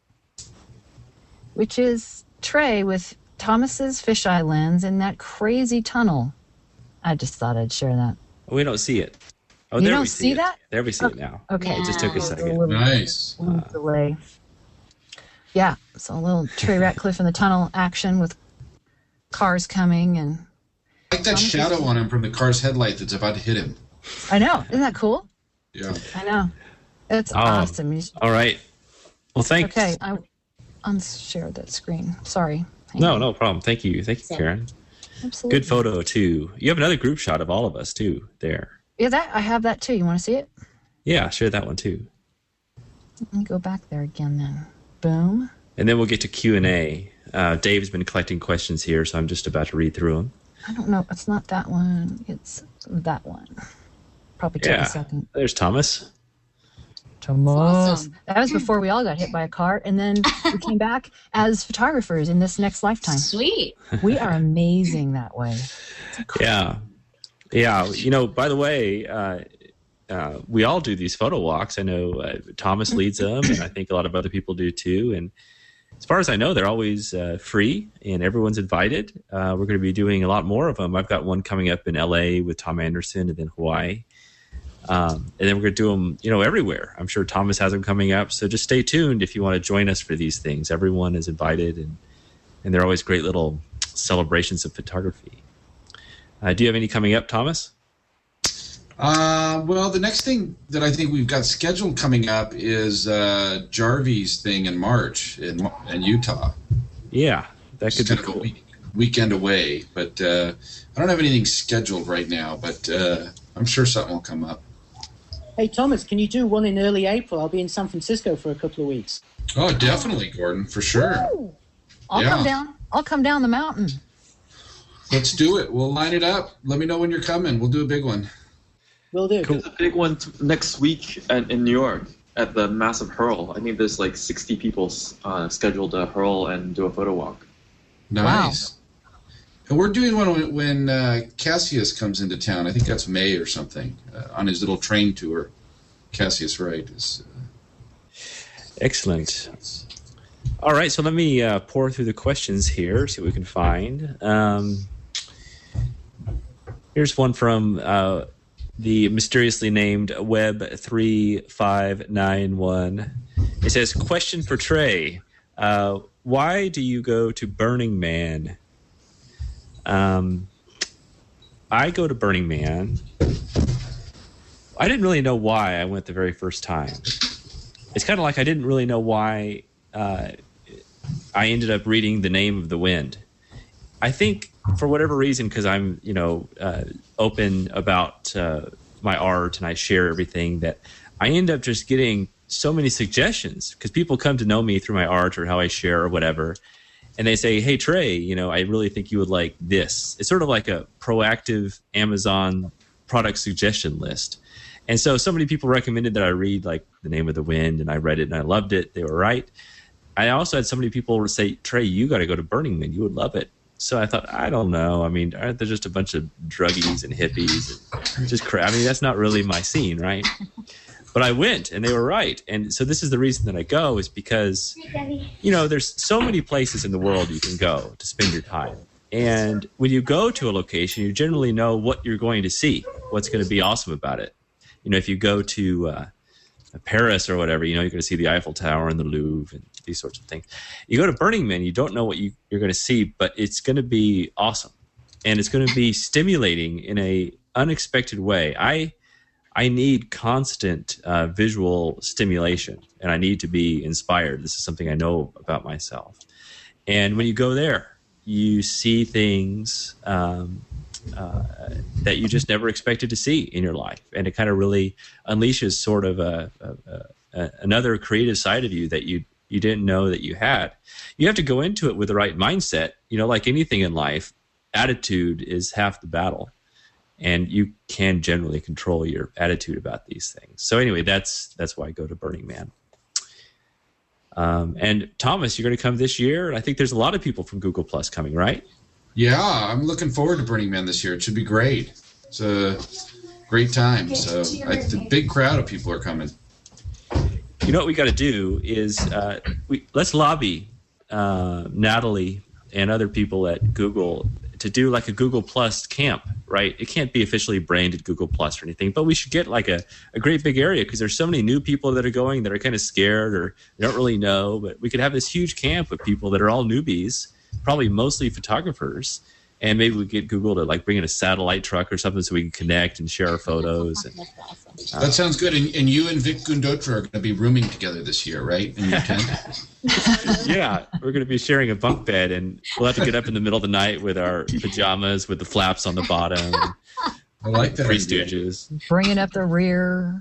which is Trey with Thomas's fisheye lens in that crazy tunnel. I just thought I'd share that. We don't see it. Oh, you there don't we see see that? It. There we see oh, it now. Okay. It just took a second. A Nice. Uh, delay. Yeah, so a little Trey Ratcliffe in the tunnel action with cars coming, and I like that shadow on him from the car's headlight that's about to hit him. I know. Isn't that cool? Yeah. I know. It's Oh, awesome. You should- All right. Well, thanks. Okay, I unshared that screen. Sorry. Hang No, on. no problem. Thank you. Thank you, Karen. Absolutely. Good photo, too. You have another group shot of all of us, too, there. Yeah, that I have that too. You want to see it? Yeah, share that one, too. Let me go back there again then. Boom. And then we'll get to Q and A. Uh, Dave's been collecting questions here, so I'm just about to read through them. I don't know. It's not that one. It's that one. Probably take Yeah. a second. There's Thomas. Thomas. Awesome. That was before we all got hit by a car, and then we came back as photographers in this next lifetime. Sweet. We are amazing that way. Yeah. Yeah. You know, by the way, uh, uh, we all do these photo walks. I know uh, Thomas leads them, and I think a lot of other people do too. And as far as I know, they're always uh, free, and everyone's invited. Uh, we're going to be doing a lot more of them. I've got one coming up in L A with Tom Anderson, and then Hawaii. Um, and then we're going to do them, you know, everywhere. I'm sure Thomas has them coming up. So just stay tuned if you want to join us for these things. Everyone is invited, and, and they're always great little celebrations of photography. Uh, do you have any coming up, Thomas? Uh, well, the next thing that I think we've got scheduled coming up is uh, Jarvis thing in March in, in Utah. Yeah, that could It's be kind of a cool. week, weekend away, but uh, I don't have anything scheduled right now, but uh, I'm sure something will come up. Hey, Thomas, can you do one in early April? I'll be in San Francisco for a couple of weeks. Oh, definitely, Gordon, for sure. Woo! I'll Yeah. come down. I'll come down the mountain. Let's do it. We'll line it up. Let me know when you're coming. We'll do a big one. Will do. There's a big one t- next week at, in New York at the Massive Hurl. I think there's like sixty people uh, scheduled to hurl and do a photo walk. Nice. And we're doing one when, when uh, Cassius comes into town. I think that's May or something, uh, on his little train tour. Cassius Wright is. Uh, Excellent. All right, so let me uh, pour through the questions here, see what we can find. Um, here's one from uh, the mysteriously named Web three five nine one. It says, question for Trey. Uh, why do you go to Burning Man? Um, I go to Burning Man. I didn't really know why I went the very first time. It's kind of like I didn't really know why uh, I ended up reading The Name of the Wind. I think for whatever reason, because I'm, you know, uh, open about uh, my art and I share everything, that I end up just getting so many suggestions because people come to know me through my art or how I share or whatever. And they say, hey, Trey, you know, I really think you would like this. It's sort of like a proactive Amazon product suggestion list. And so so many people recommended that I read like The Name of the Wind, and I read it and I loved it. They were right. I also had so many people say, Trey, you got to go to Burning Man. You would love it. so I thought, I don't know. I mean, aren't there just a bunch of druggies and hippies? And just crap. I mean, that's not really my scene, right? But I went, and they were right. And so this is the reason that I go is because, you know, there's so many places in the world you can go to spend your time. And when you go to a location, you generally know what you're going to see, what's going to be awesome about it. You know, if you go to uh, Paris or whatever, you know, you're going to see the Eiffel Tower and the Louvre and these sorts of things. You go to Burning Man, you don't know what you, you're going to see, but it's going to be awesome. And it's going to be stimulating in a unexpected way. I I need constant uh, visual stimulation, and I need to be inspired. This is something I know about myself. And when you go there, you see things um, uh, that you just never expected to see in your life. And it kind of really unleashes sort of a, a, a, another creative side of you that you, you didn't know that you had. You have to go into it with the right mindset. You know, like anything in life, attitude is half the battle. And you can generally control your attitude about these things. So anyway, that's that's why I go to Burning Man. Um, and Thomas, you're going to come this year. I think there's a lot of people from Google Plus coming, right? Yeah, I'm looking forward to Burning Man this year. It should be great. It's a great time. So I, the big crowd of people are coming. You know what we got to do is uh, we, let's lobby uh, Natalie and other people at Google to do like a Google Plus camp, right? It can't be officially branded Google Plus or anything, but we should get like a, a great big area because there's so many new people that are going that are kind of scared or they don't really know, but we could have this huge camp with people that are all newbies, probably mostly photographers, and maybe we get Google to like bring in a satellite truck or something so we can connect and share our photos. And, uh, that sounds good. And, and you and Vic Gundotra are going to be rooming together this year, right? In your tent? Yeah, we're going to be sharing a bunk bed, and we'll have to get up in the middle of the night with our pajamas with the flaps on the bottom. I like that. Three Stooges. Bringing up the rear.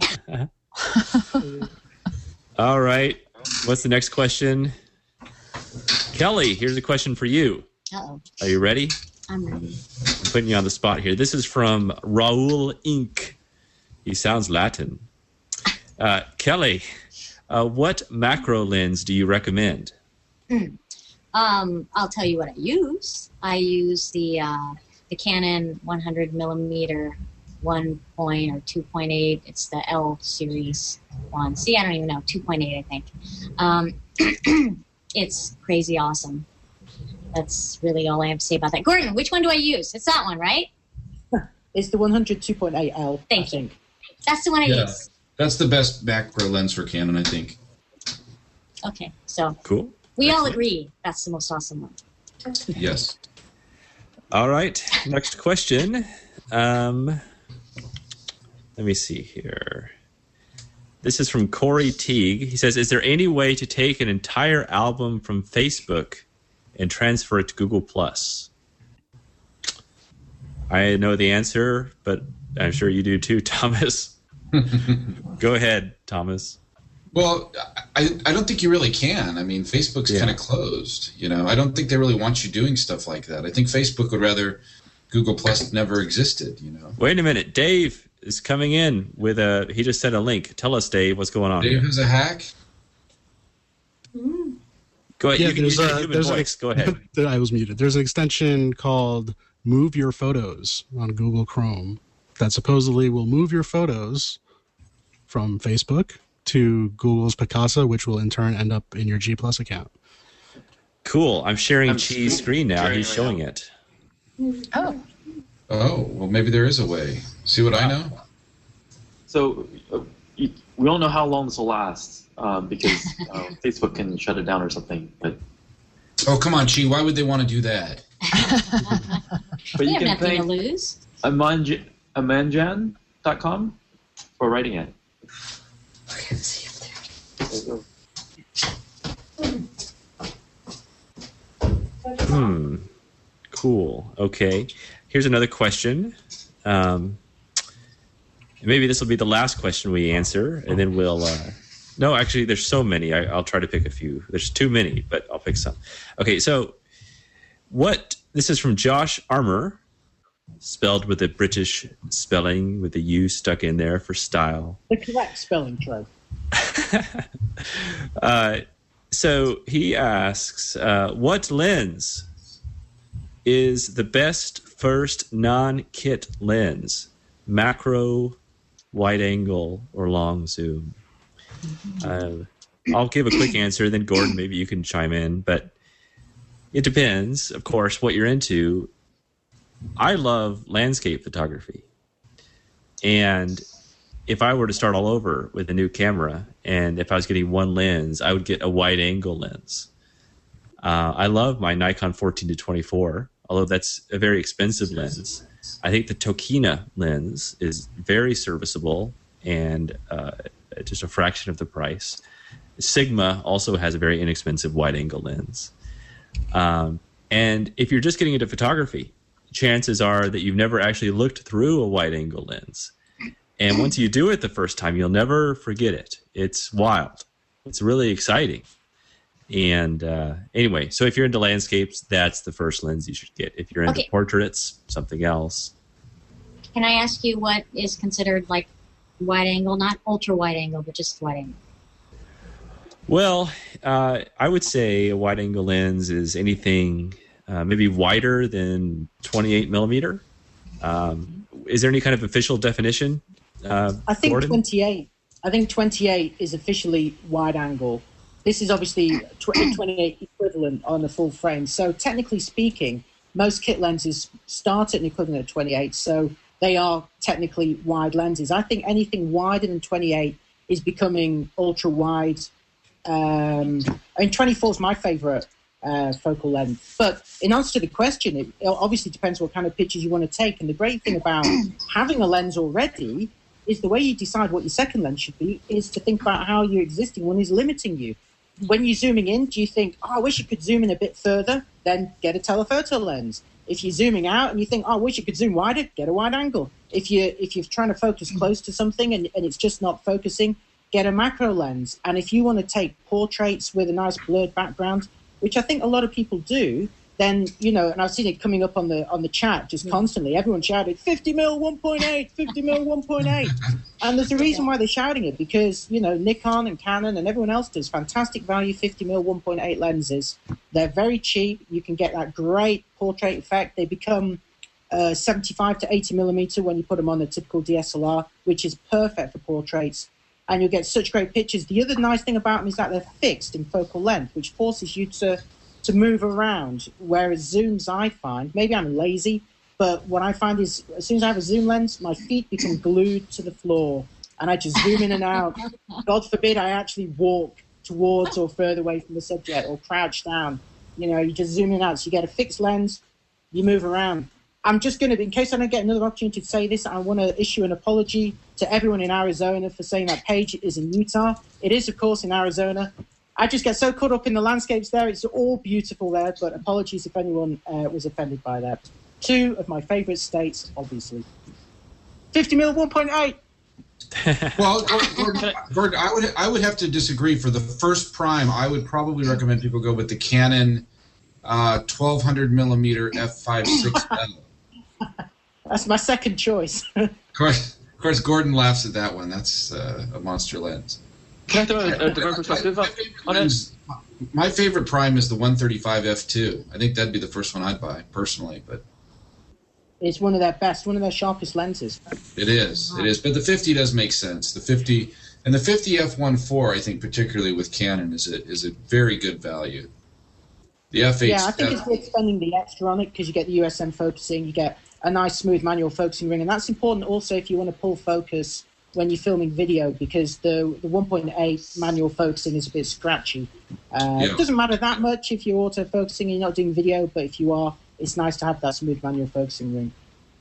All right. What's the next question? Kelly, here's a question for you. Uh-oh. Are you ready? I'm ready. I'm putting you on the spot here. This is from Raul Incorporated. He sounds Latin. Uh, Kelly, uh, what macro lens do you recommend? Mm. Um, I'll tell you what I use. I use the uh, the Canon one hundred millimeter one point or two point eight. It's the L series one. See, I don't even know. two point eight, I think. Um, it's crazy awesome. That's really all I have to say about that. Gordon, which one do I use? It's that one, right? It's the one hundred two point eight L. Thank I think. you. That's the one I Yeah, use. that's the best macro lens for Canon, I think. Okay, so cool. We Excellent. all agree that's the most awesome one. Yes. All right. Next question. Um, let me see here. This is from Corey Teague. He says, is there any way to take an entire album from Facebook and transfer it to Google Plus? I know the answer, but I'm sure you do too, Thomas. Go ahead, Thomas. Well, I, I don't think you really can. I mean, Facebook's Yeah. kind of closed. You know, I don't think they really want you doing stuff like that. I think Facebook would rather Google Plus never existed, you know. Wait a minute. Dave is coming in with a, he just sent a link. Tell us, Dave, what's going on Dave here. has a hack? Go ahead. Yeah, you can use there's your a- human there's an voice. ex- Go ahead. I was muted. There's an extension called Move Your Photos on Google Chrome that supposedly will move your photos from Facebook to Google's Picasa, which will in turn end up in your G Plus account. Cool. I'm sharing I'm Chi's screen now. sharing He's right showing now. it. Oh, Oh, well, maybe there is a way. See what I know? So uh, you, we don't know how long this will last um, because uh, Facebook can shut it down or something. But Oh, come on, Chi. Why would they want to do that? but We you have can nothing to thank lose. Amanj- amanjan dot com for writing it. Hmm. Cool. Okay. Here's another question. Um, maybe this will be the last question we answer, and then we'll. Uh, no, actually, there's so many. I, I'll try to pick a few. There's too many, but I'll pick some. Okay. So, what? This is from Josh Armour, spelled with a British spelling with a U stuck in there for style. The correct spelling, Trey. Uh, so he asks, uh, what lens is the best first non-kit lens, macro, wide angle, or long zoom? Uh, I'll give a quick answer, then Gordon, maybe you can chime in. But it depends, of course, what you're into. I love landscape photography. And if I were to start all over with a new camera, and if I was getting one lens, I would get a wide angle lens. Uh, I love my Nikon fourteen to twenty-four, although that's a very expensive lens. I think the Tokina lens is very serviceable and uh, just a fraction of the price. Sigma also has a very inexpensive wide-angle lens. Um, and if you're just getting into photography, chances are that you've never actually looked through a wide-angle lens. And once you do it the first time, you'll never forget it. It's wild. It's really exciting. And uh, anyway, so if you're into landscapes, that's the first lens you should get. If you're into Okay. portraits, something else. Can I ask you what is considered like wide angle, not ultra wide angle, but just wide angle? Well, uh, I would say a wide-angle lens is anything uh, maybe wider than twenty-eight millimeter. Um, is there any kind of official definition? Uh, I think Gordon? twenty-eight. I think twenty-eight is officially wide angle. This is obviously tw- twenty-eight equivalent on a full frame. So technically speaking, most kit lenses start at an equivalent of twenty-eight. So they are technically wide lenses. I think anything wider than twenty-eight is becoming ultra wide. Um, I mean, twenty-four is my favorite uh, focal length. But in answer to the question, it obviously depends what kind of pictures you want to take. And the great thing about having a lens already is the way you decide what your second lens should be is to think about how your existing one is limiting you. When you're zooming in, do you think, oh, I wish you could zoom in a bit further? Then get a telephoto lens. If you're zooming out and you think, oh, I wish you could zoom wider, get a wide angle. If you're, if you're trying to focus close to something and, and it's just not focusing, get a macro lens. And if you want to take portraits with a nice blurred background, which I think a lot of people do, then, you know, and I've seen it coming up on the on the chat just constantly. Everyone shouted, fifty mil, one point eight, fifty mil, one point eight. And there's a reason why they're shouting it, because, you know, Nikon and Canon and everyone else does fantastic value fifty mil, one point eight lenses. They're very cheap. You can get that great portrait effect. They become uh, seventy-five to eighty millimeter when you put them on a typical D S L R, which is perfect for portraits. And you'll get such great pictures. The other nice thing about them is that they're fixed in focal length, which forces you to, to move around. Whereas zooms, I find, maybe I'm lazy, but what I find is as soon as I have a zoom lens, my feet become glued to the floor. And I just zoom in and out. God forbid I actually walk towards or further away from the subject or crouch down. You know, you just zoom in and out. So you get a fixed lens, you move around. I'm just going to, in case I don't get another opportunity to say this, I want to issue an apology to everyone in Arizona for saying that Page is in Utah. It is, of course, in Arizona. I just get so caught up in the landscapes there. It's all beautiful there, but apologies if anyone uh, was offended by that. Two of my favorite states, obviously. fifty mil, one point eight. Well, Gordon, Gordon, I would I would have to disagree. For the first prime, I would probably recommend people go with the Canon uh, twelve hundred millimeter f five six L. That's my second choice. Of course, of course, Gordon laughs at that one. That's uh, a monster lens. Can I throw a, a different perspective on, on it? My favorite prime is the one thirty-five f two. I think that'd be the first one I'd buy personally, but It's one of their best, one of their sharpest lenses. it is, it is. But the fifty does make sense. The fifty and the fifty f one point four, I think, particularly with Canon, is a is a very good value. The f eight. Yeah, I think it's worth spending the extra on it because you get the U S M focusing, you get a nice smooth manual focusing ring, and that's important also if you want to pull focus when you're filming video, because the the one point eight manual focusing is a bit scratchy. Uh, Yeah. It doesn't matter that much if you're auto focusing and you're not doing video, but if you are, it's nice to have that smooth manual focusing ring.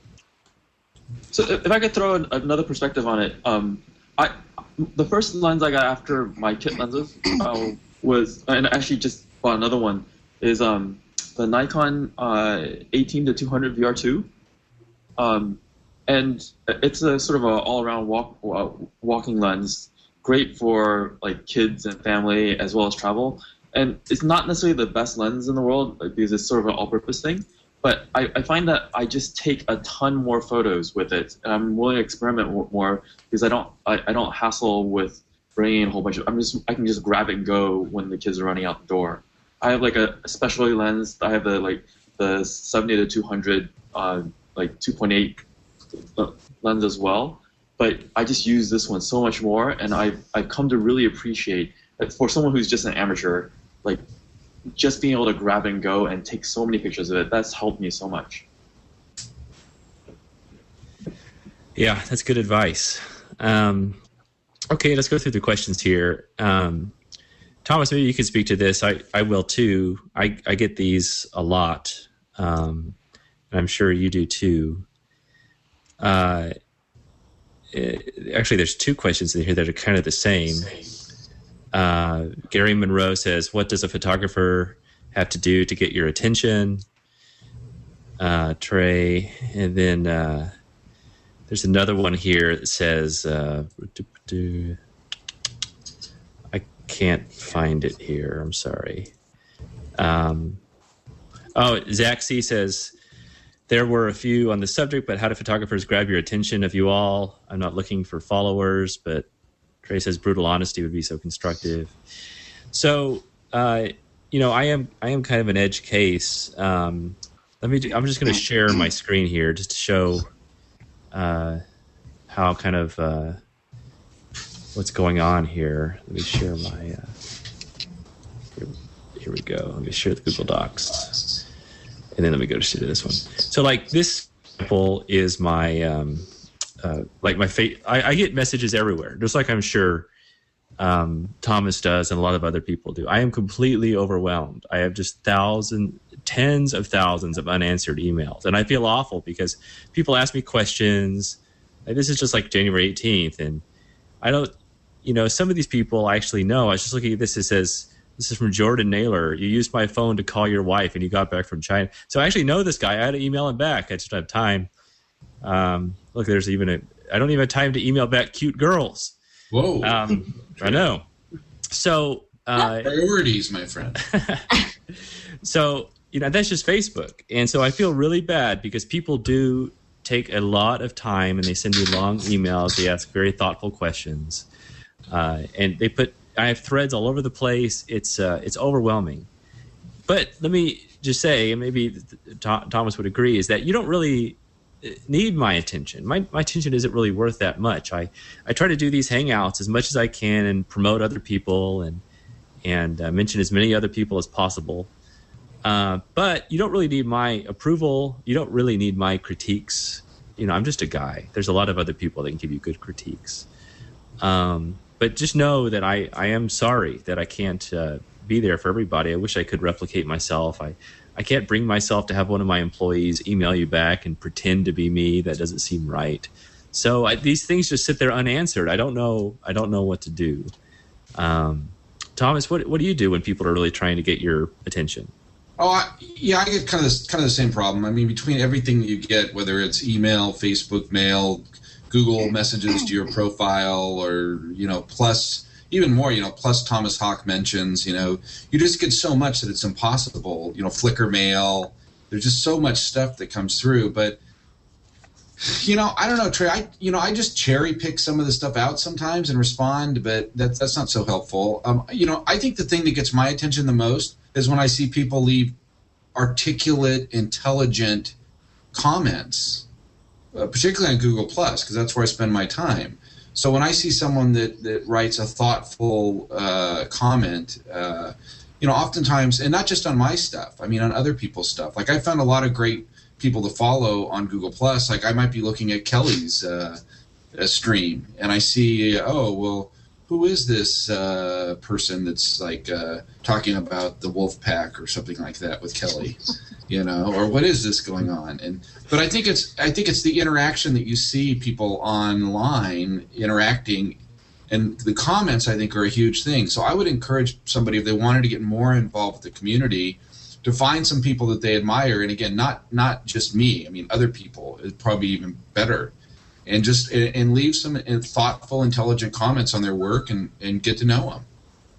So if I could throw an, another perspective on it, um, I the first lens I got after my kit lenses uh, was, and I actually just bought another one, is um, the Nikon uh, eighteen to two hundred V R two. Um, and it's a sort of a all-around walk, uh, walking lens, great for like kids and family as well as travel. And it's not necessarily the best lens in the world because it's sort of an all-purpose thing. But I, I find that I just take a ton more photos with it, and I'm willing to experiment more because I don't I, I don't hassle with bringing in a whole bunch of. I'm just I can just grab it and go when the kids are running out the door. I have like a, a specialty lens. I have the like the seventy to two hundred, uh, like two point eight lens as well. But I just use this one so much more, and I've, I've come to really appreciate that for someone who's just an amateur, like just being able to grab and go and take so many pictures of it, that's helped me so much. Yeah, that's good advice. Um, okay, let's go through the questions here. Um, Thomas, maybe you can speak to this. I, I will too. I, I get these a lot, um, and I'm sure you do too. Uh, it, actually, there's two questions in here that are kind of the same. Uh, Gary Monroe says, what does a photographer have to do to get your attention? Uh, Trey, and then uh, there's another one here that says, uh, I can't find it here. I'm sorry. Um, oh, Zach C says, there were a few on the subject, but how do photographers grab your attention of you all? I'm not looking for followers, but Trey says brutal honesty would be so constructive. So, uh, you know, I am I am kind of an edge case. Um, let me. Do, I'm just going to share my screen here just to show uh, how kind of uh, what's going on here. Let me share my. Uh, here, here we go. Let me share the Google Docs, and then let me go to this one. So, like this example is my. Um, Uh, like my fa- I, I get messages everywhere, just like I'm sure um, Thomas does and a lot of other people do. I am completely overwhelmed. I have just thousands, tens of thousands of unanswered emails, and I feel awful because people ask me questions. Like, this is just like January eighteenth, and I don't, you know, some of these people I actually know. I was just looking at this. It says, this is from Jordan Naylor. You used my phone to call your wife, and you got back from China. So I actually know this guy. I had to email him back. I just don't have time. Um, look, there's even a, I don't even have time to email back cute girls. Whoa. Um, I know. So, uh, priorities, my friend. So, you know, that's just Facebook. And so I feel really bad because people do take a lot of time and they send you long emails. They ask very thoughtful questions. Uh, and they put, I have threads all over the place. It's, uh, it's overwhelming. But let me just say, and maybe Thomas would agree, is that you don't really need my attention. My my attention isn't really worth that much. I, I try to do these hangouts as much as I can and promote other people and and uh, mention as many other people as possible. Uh, but you don't really need my approval. You don't really need my critiques. You know, I'm just a guy. There's a lot of other people that can give you good critiques. Um, but just know that I, I am sorry that I can't uh, be there for everybody. I wish I could replicate myself. I I can't bring myself to have one of my employees email you back and pretend to be me. That doesn't seem right. So I, these things just sit there unanswered. I don't know. I don't know what to do. Um, Thomas, what what do you do when people are really trying to get your attention? Oh, I, yeah, I get kind of this, kind of the same problem. I mean, between everything that you get, whether it's email, Facebook, mail, Google messages to your profile, or you know, plus. Even more, you know, plus Thomas Hawk mentions, you know, you just get so much that it's impossible. You know, Flickr mail, there's just so much stuff that comes through. But, you know, I don't know, Trey, I, you know, I just cherry pick some of the stuff out sometimes and respond, but that's, that's not so helpful. Um, you know, I think the thing that gets my attention the most is when I see people leave articulate, intelligent comments, uh, particularly on Google Plus, because that's where I spend my time. So when I see someone that, that writes a thoughtful uh, comment, uh, you know, oftentimes, and not just on my stuff, I mean on other people's stuff. Like I found a lot of great people to follow on Google Plus. Like I might be looking at Kelly's uh, stream, and I see, oh, well, who is this uh, person that's like uh, talking about the wolf pack or something like that with Kelly, you know, or what is this going on? And but I think it's I think it's the interaction that you see people online interacting, and the comments I think are a huge thing. So I would encourage somebody, if they wanted to get more involved with the community, to find some people that they admire, and again, not not just me. I mean, other people is probably even better. And just and leave some thoughtful, intelligent comments on their work, and, and get to know them.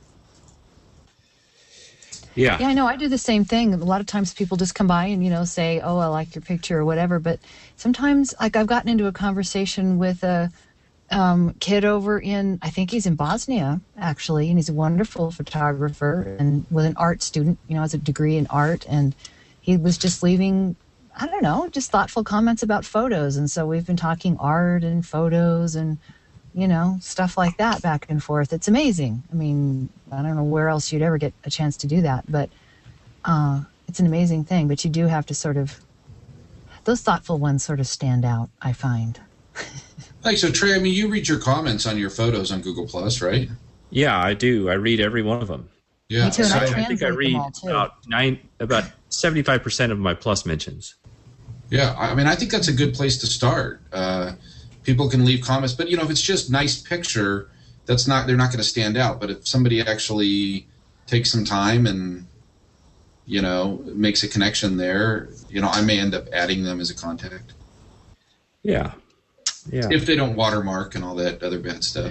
Yeah, yeah, I know. I do the same thing. A lot of times, people just come by and you know say, "Oh, I like your picture" or whatever. But sometimes, like I've gotten into a conversation with a um, kid over in, I think he's in Bosnia actually, and he's a wonderful photographer and with an art student. You know, has a degree in art, and he was just leaving, I don't know, just thoughtful comments about photos. And so we've been talking art and photos and, you know, stuff like that back and forth. It's amazing. I mean, I don't know where else you'd ever get a chance to do that, but uh, it's an amazing thing. But you do have to sort of, those thoughtful ones sort of stand out, I find. Like, so Trey, I mean, you read your comments on your photos on Google Plus, right? Yeah, I do. I read every one of them. Yeah, Me too, and so, I I think I translate them read all, too. about nine, about seventy-five percent of my Plus mentions. yeah. I mean, I think that's a good place to start. Uh, people can leave comments, but you know, if it's just nice picture, that's not they're not going to stand out. But if somebody actually takes some time and you know makes a connection there, you know, I may end up adding them as a contact. Yeah, yeah. If they don't watermark and all that other bad stuff.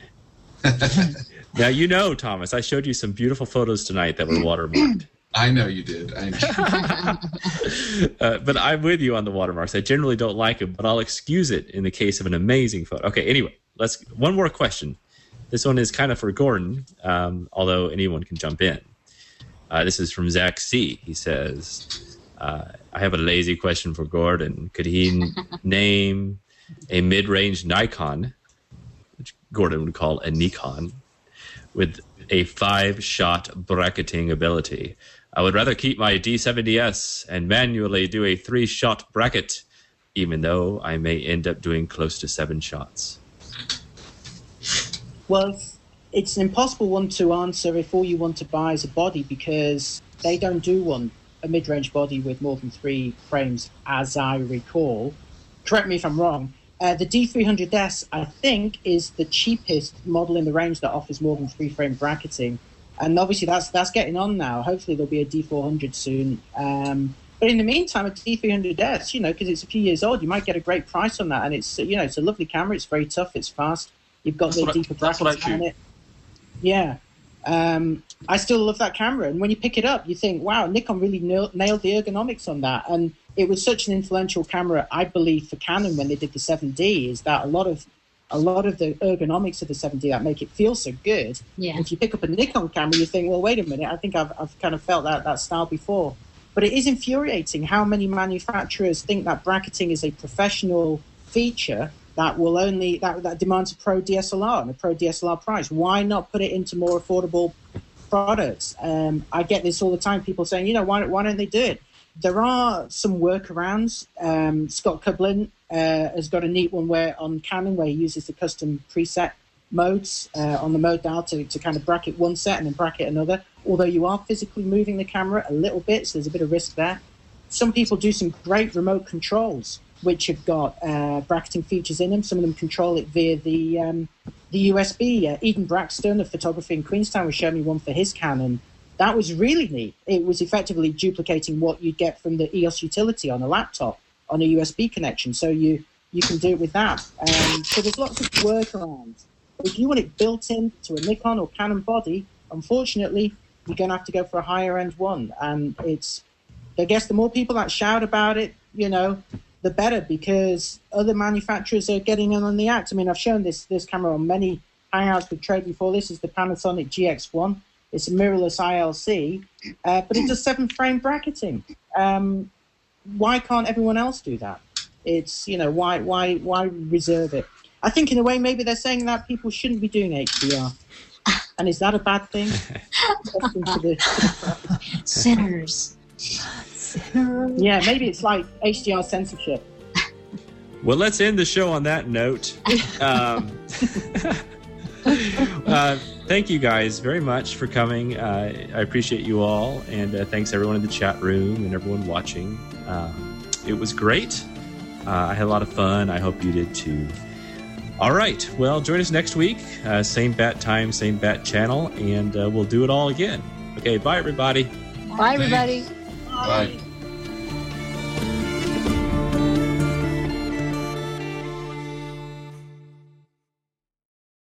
Now, you know, Thomas, I showed you some beautiful photos tonight that were watermarked. I know you did. I know. uh, but I'm with you on the watermarks. I generally don't like them, but I'll excuse it in the case of an amazing photo. Okay, anyway, let's one more question. This one is kind of for Gordon, um, although anyone can jump in. Uh, this is from Zach C. He says, uh, I have a lazy question for Gordon. Could he n- name a mid-range Nikon, which Gordon would call a Nikon, with a five-shot bracketing ability? I would rather keep my D seventy S and manually do a three-shot bracket, even though I may end up doing close to seven shots. Well, it's an impossible one to answer if all you want to buy is a body, because they don't do one, a mid-range body with more than three frames, as I recall. Correct me if I'm wrong. Uh, the D three hundred S, I think, is the cheapest model in the range that offers more than three-frame bracketing. And obviously that's that's getting on now. Hopefully there'll be a D four hundred soon. Um, but in the meantime, a D three hundred S, you know, because it's a few years old, you might get a great price on that. And it's, you know, it's a lovely camera. It's very tough. It's fast. You've got the deeper brackets on it. Yeah. Um, I still love that camera. And when you pick it up, you think, wow, Nikon really nailed, nailed the ergonomics on that. And it was such an influential camera, I believe, for Canon when they did the seven D, is that a lot of a lot of the ergonomics of the seven D that make it feel so good. Yeah. If you pick up a Nikon camera, you think, well, wait a minute, I think I've, I've kind of felt that, that style before. But it is infuriating how many manufacturers think that bracketing is a professional feature that will only that, that demands a pro D S L R and a pro D S L R price. Why not put it into more affordable products? Um, I get this all the time. People saying, you know, why why don't they do it? There are some workarounds. Um, Scott Kublin uh, has got a neat one where on Canon where he uses the custom preset modes uh, on the mode dial to, to kind of bracket one set and then bracket another. Although you are physically moving the camera a little bit, so there's a bit of risk there. Some people do some great remote controls which have got uh, bracketing features in them. Some of them control it via the um, the U S B. Uh, Eden Braxton of Photography in Queenstown was showing me one for his Canon. That was really neat. It was effectively duplicating what you'd get from the E O S utility on a laptop on a U S B connection. So you, you can do it with that. Um, so there's lots of workarounds. If you want it built into a Nikon or Canon body, unfortunately, you're going to have to go for a higher-end one. And it's, I guess the more people that shout about it, you know, the better, because other manufacturers are getting in on the act. I mean, I've shown this this camera on many Hangouts with Trade before. This is the Panasonic G X one. It's a mirrorless I L C, uh, but it does seven-frame bracketing. Um, why can't everyone else do that? It's, you know, why why why reserve it? I think in a way maybe they're saying that people shouldn't be doing H D R. And is that a bad thing? Sinners. Yeah, maybe it's like H D R censorship. Well, let's end the show on that note. Um, uh, thank you guys very much for coming. Uh, I appreciate you all, and uh, thanks everyone in the chat room and everyone watching. Um, it was great. Uh, I had a lot of fun. I hope you did too. All right. Well, join us next week. Uh, same bat time, same bat channel, and uh, we'll do it all again. Okay. Bye, everybody. Bye, everybody. Bye.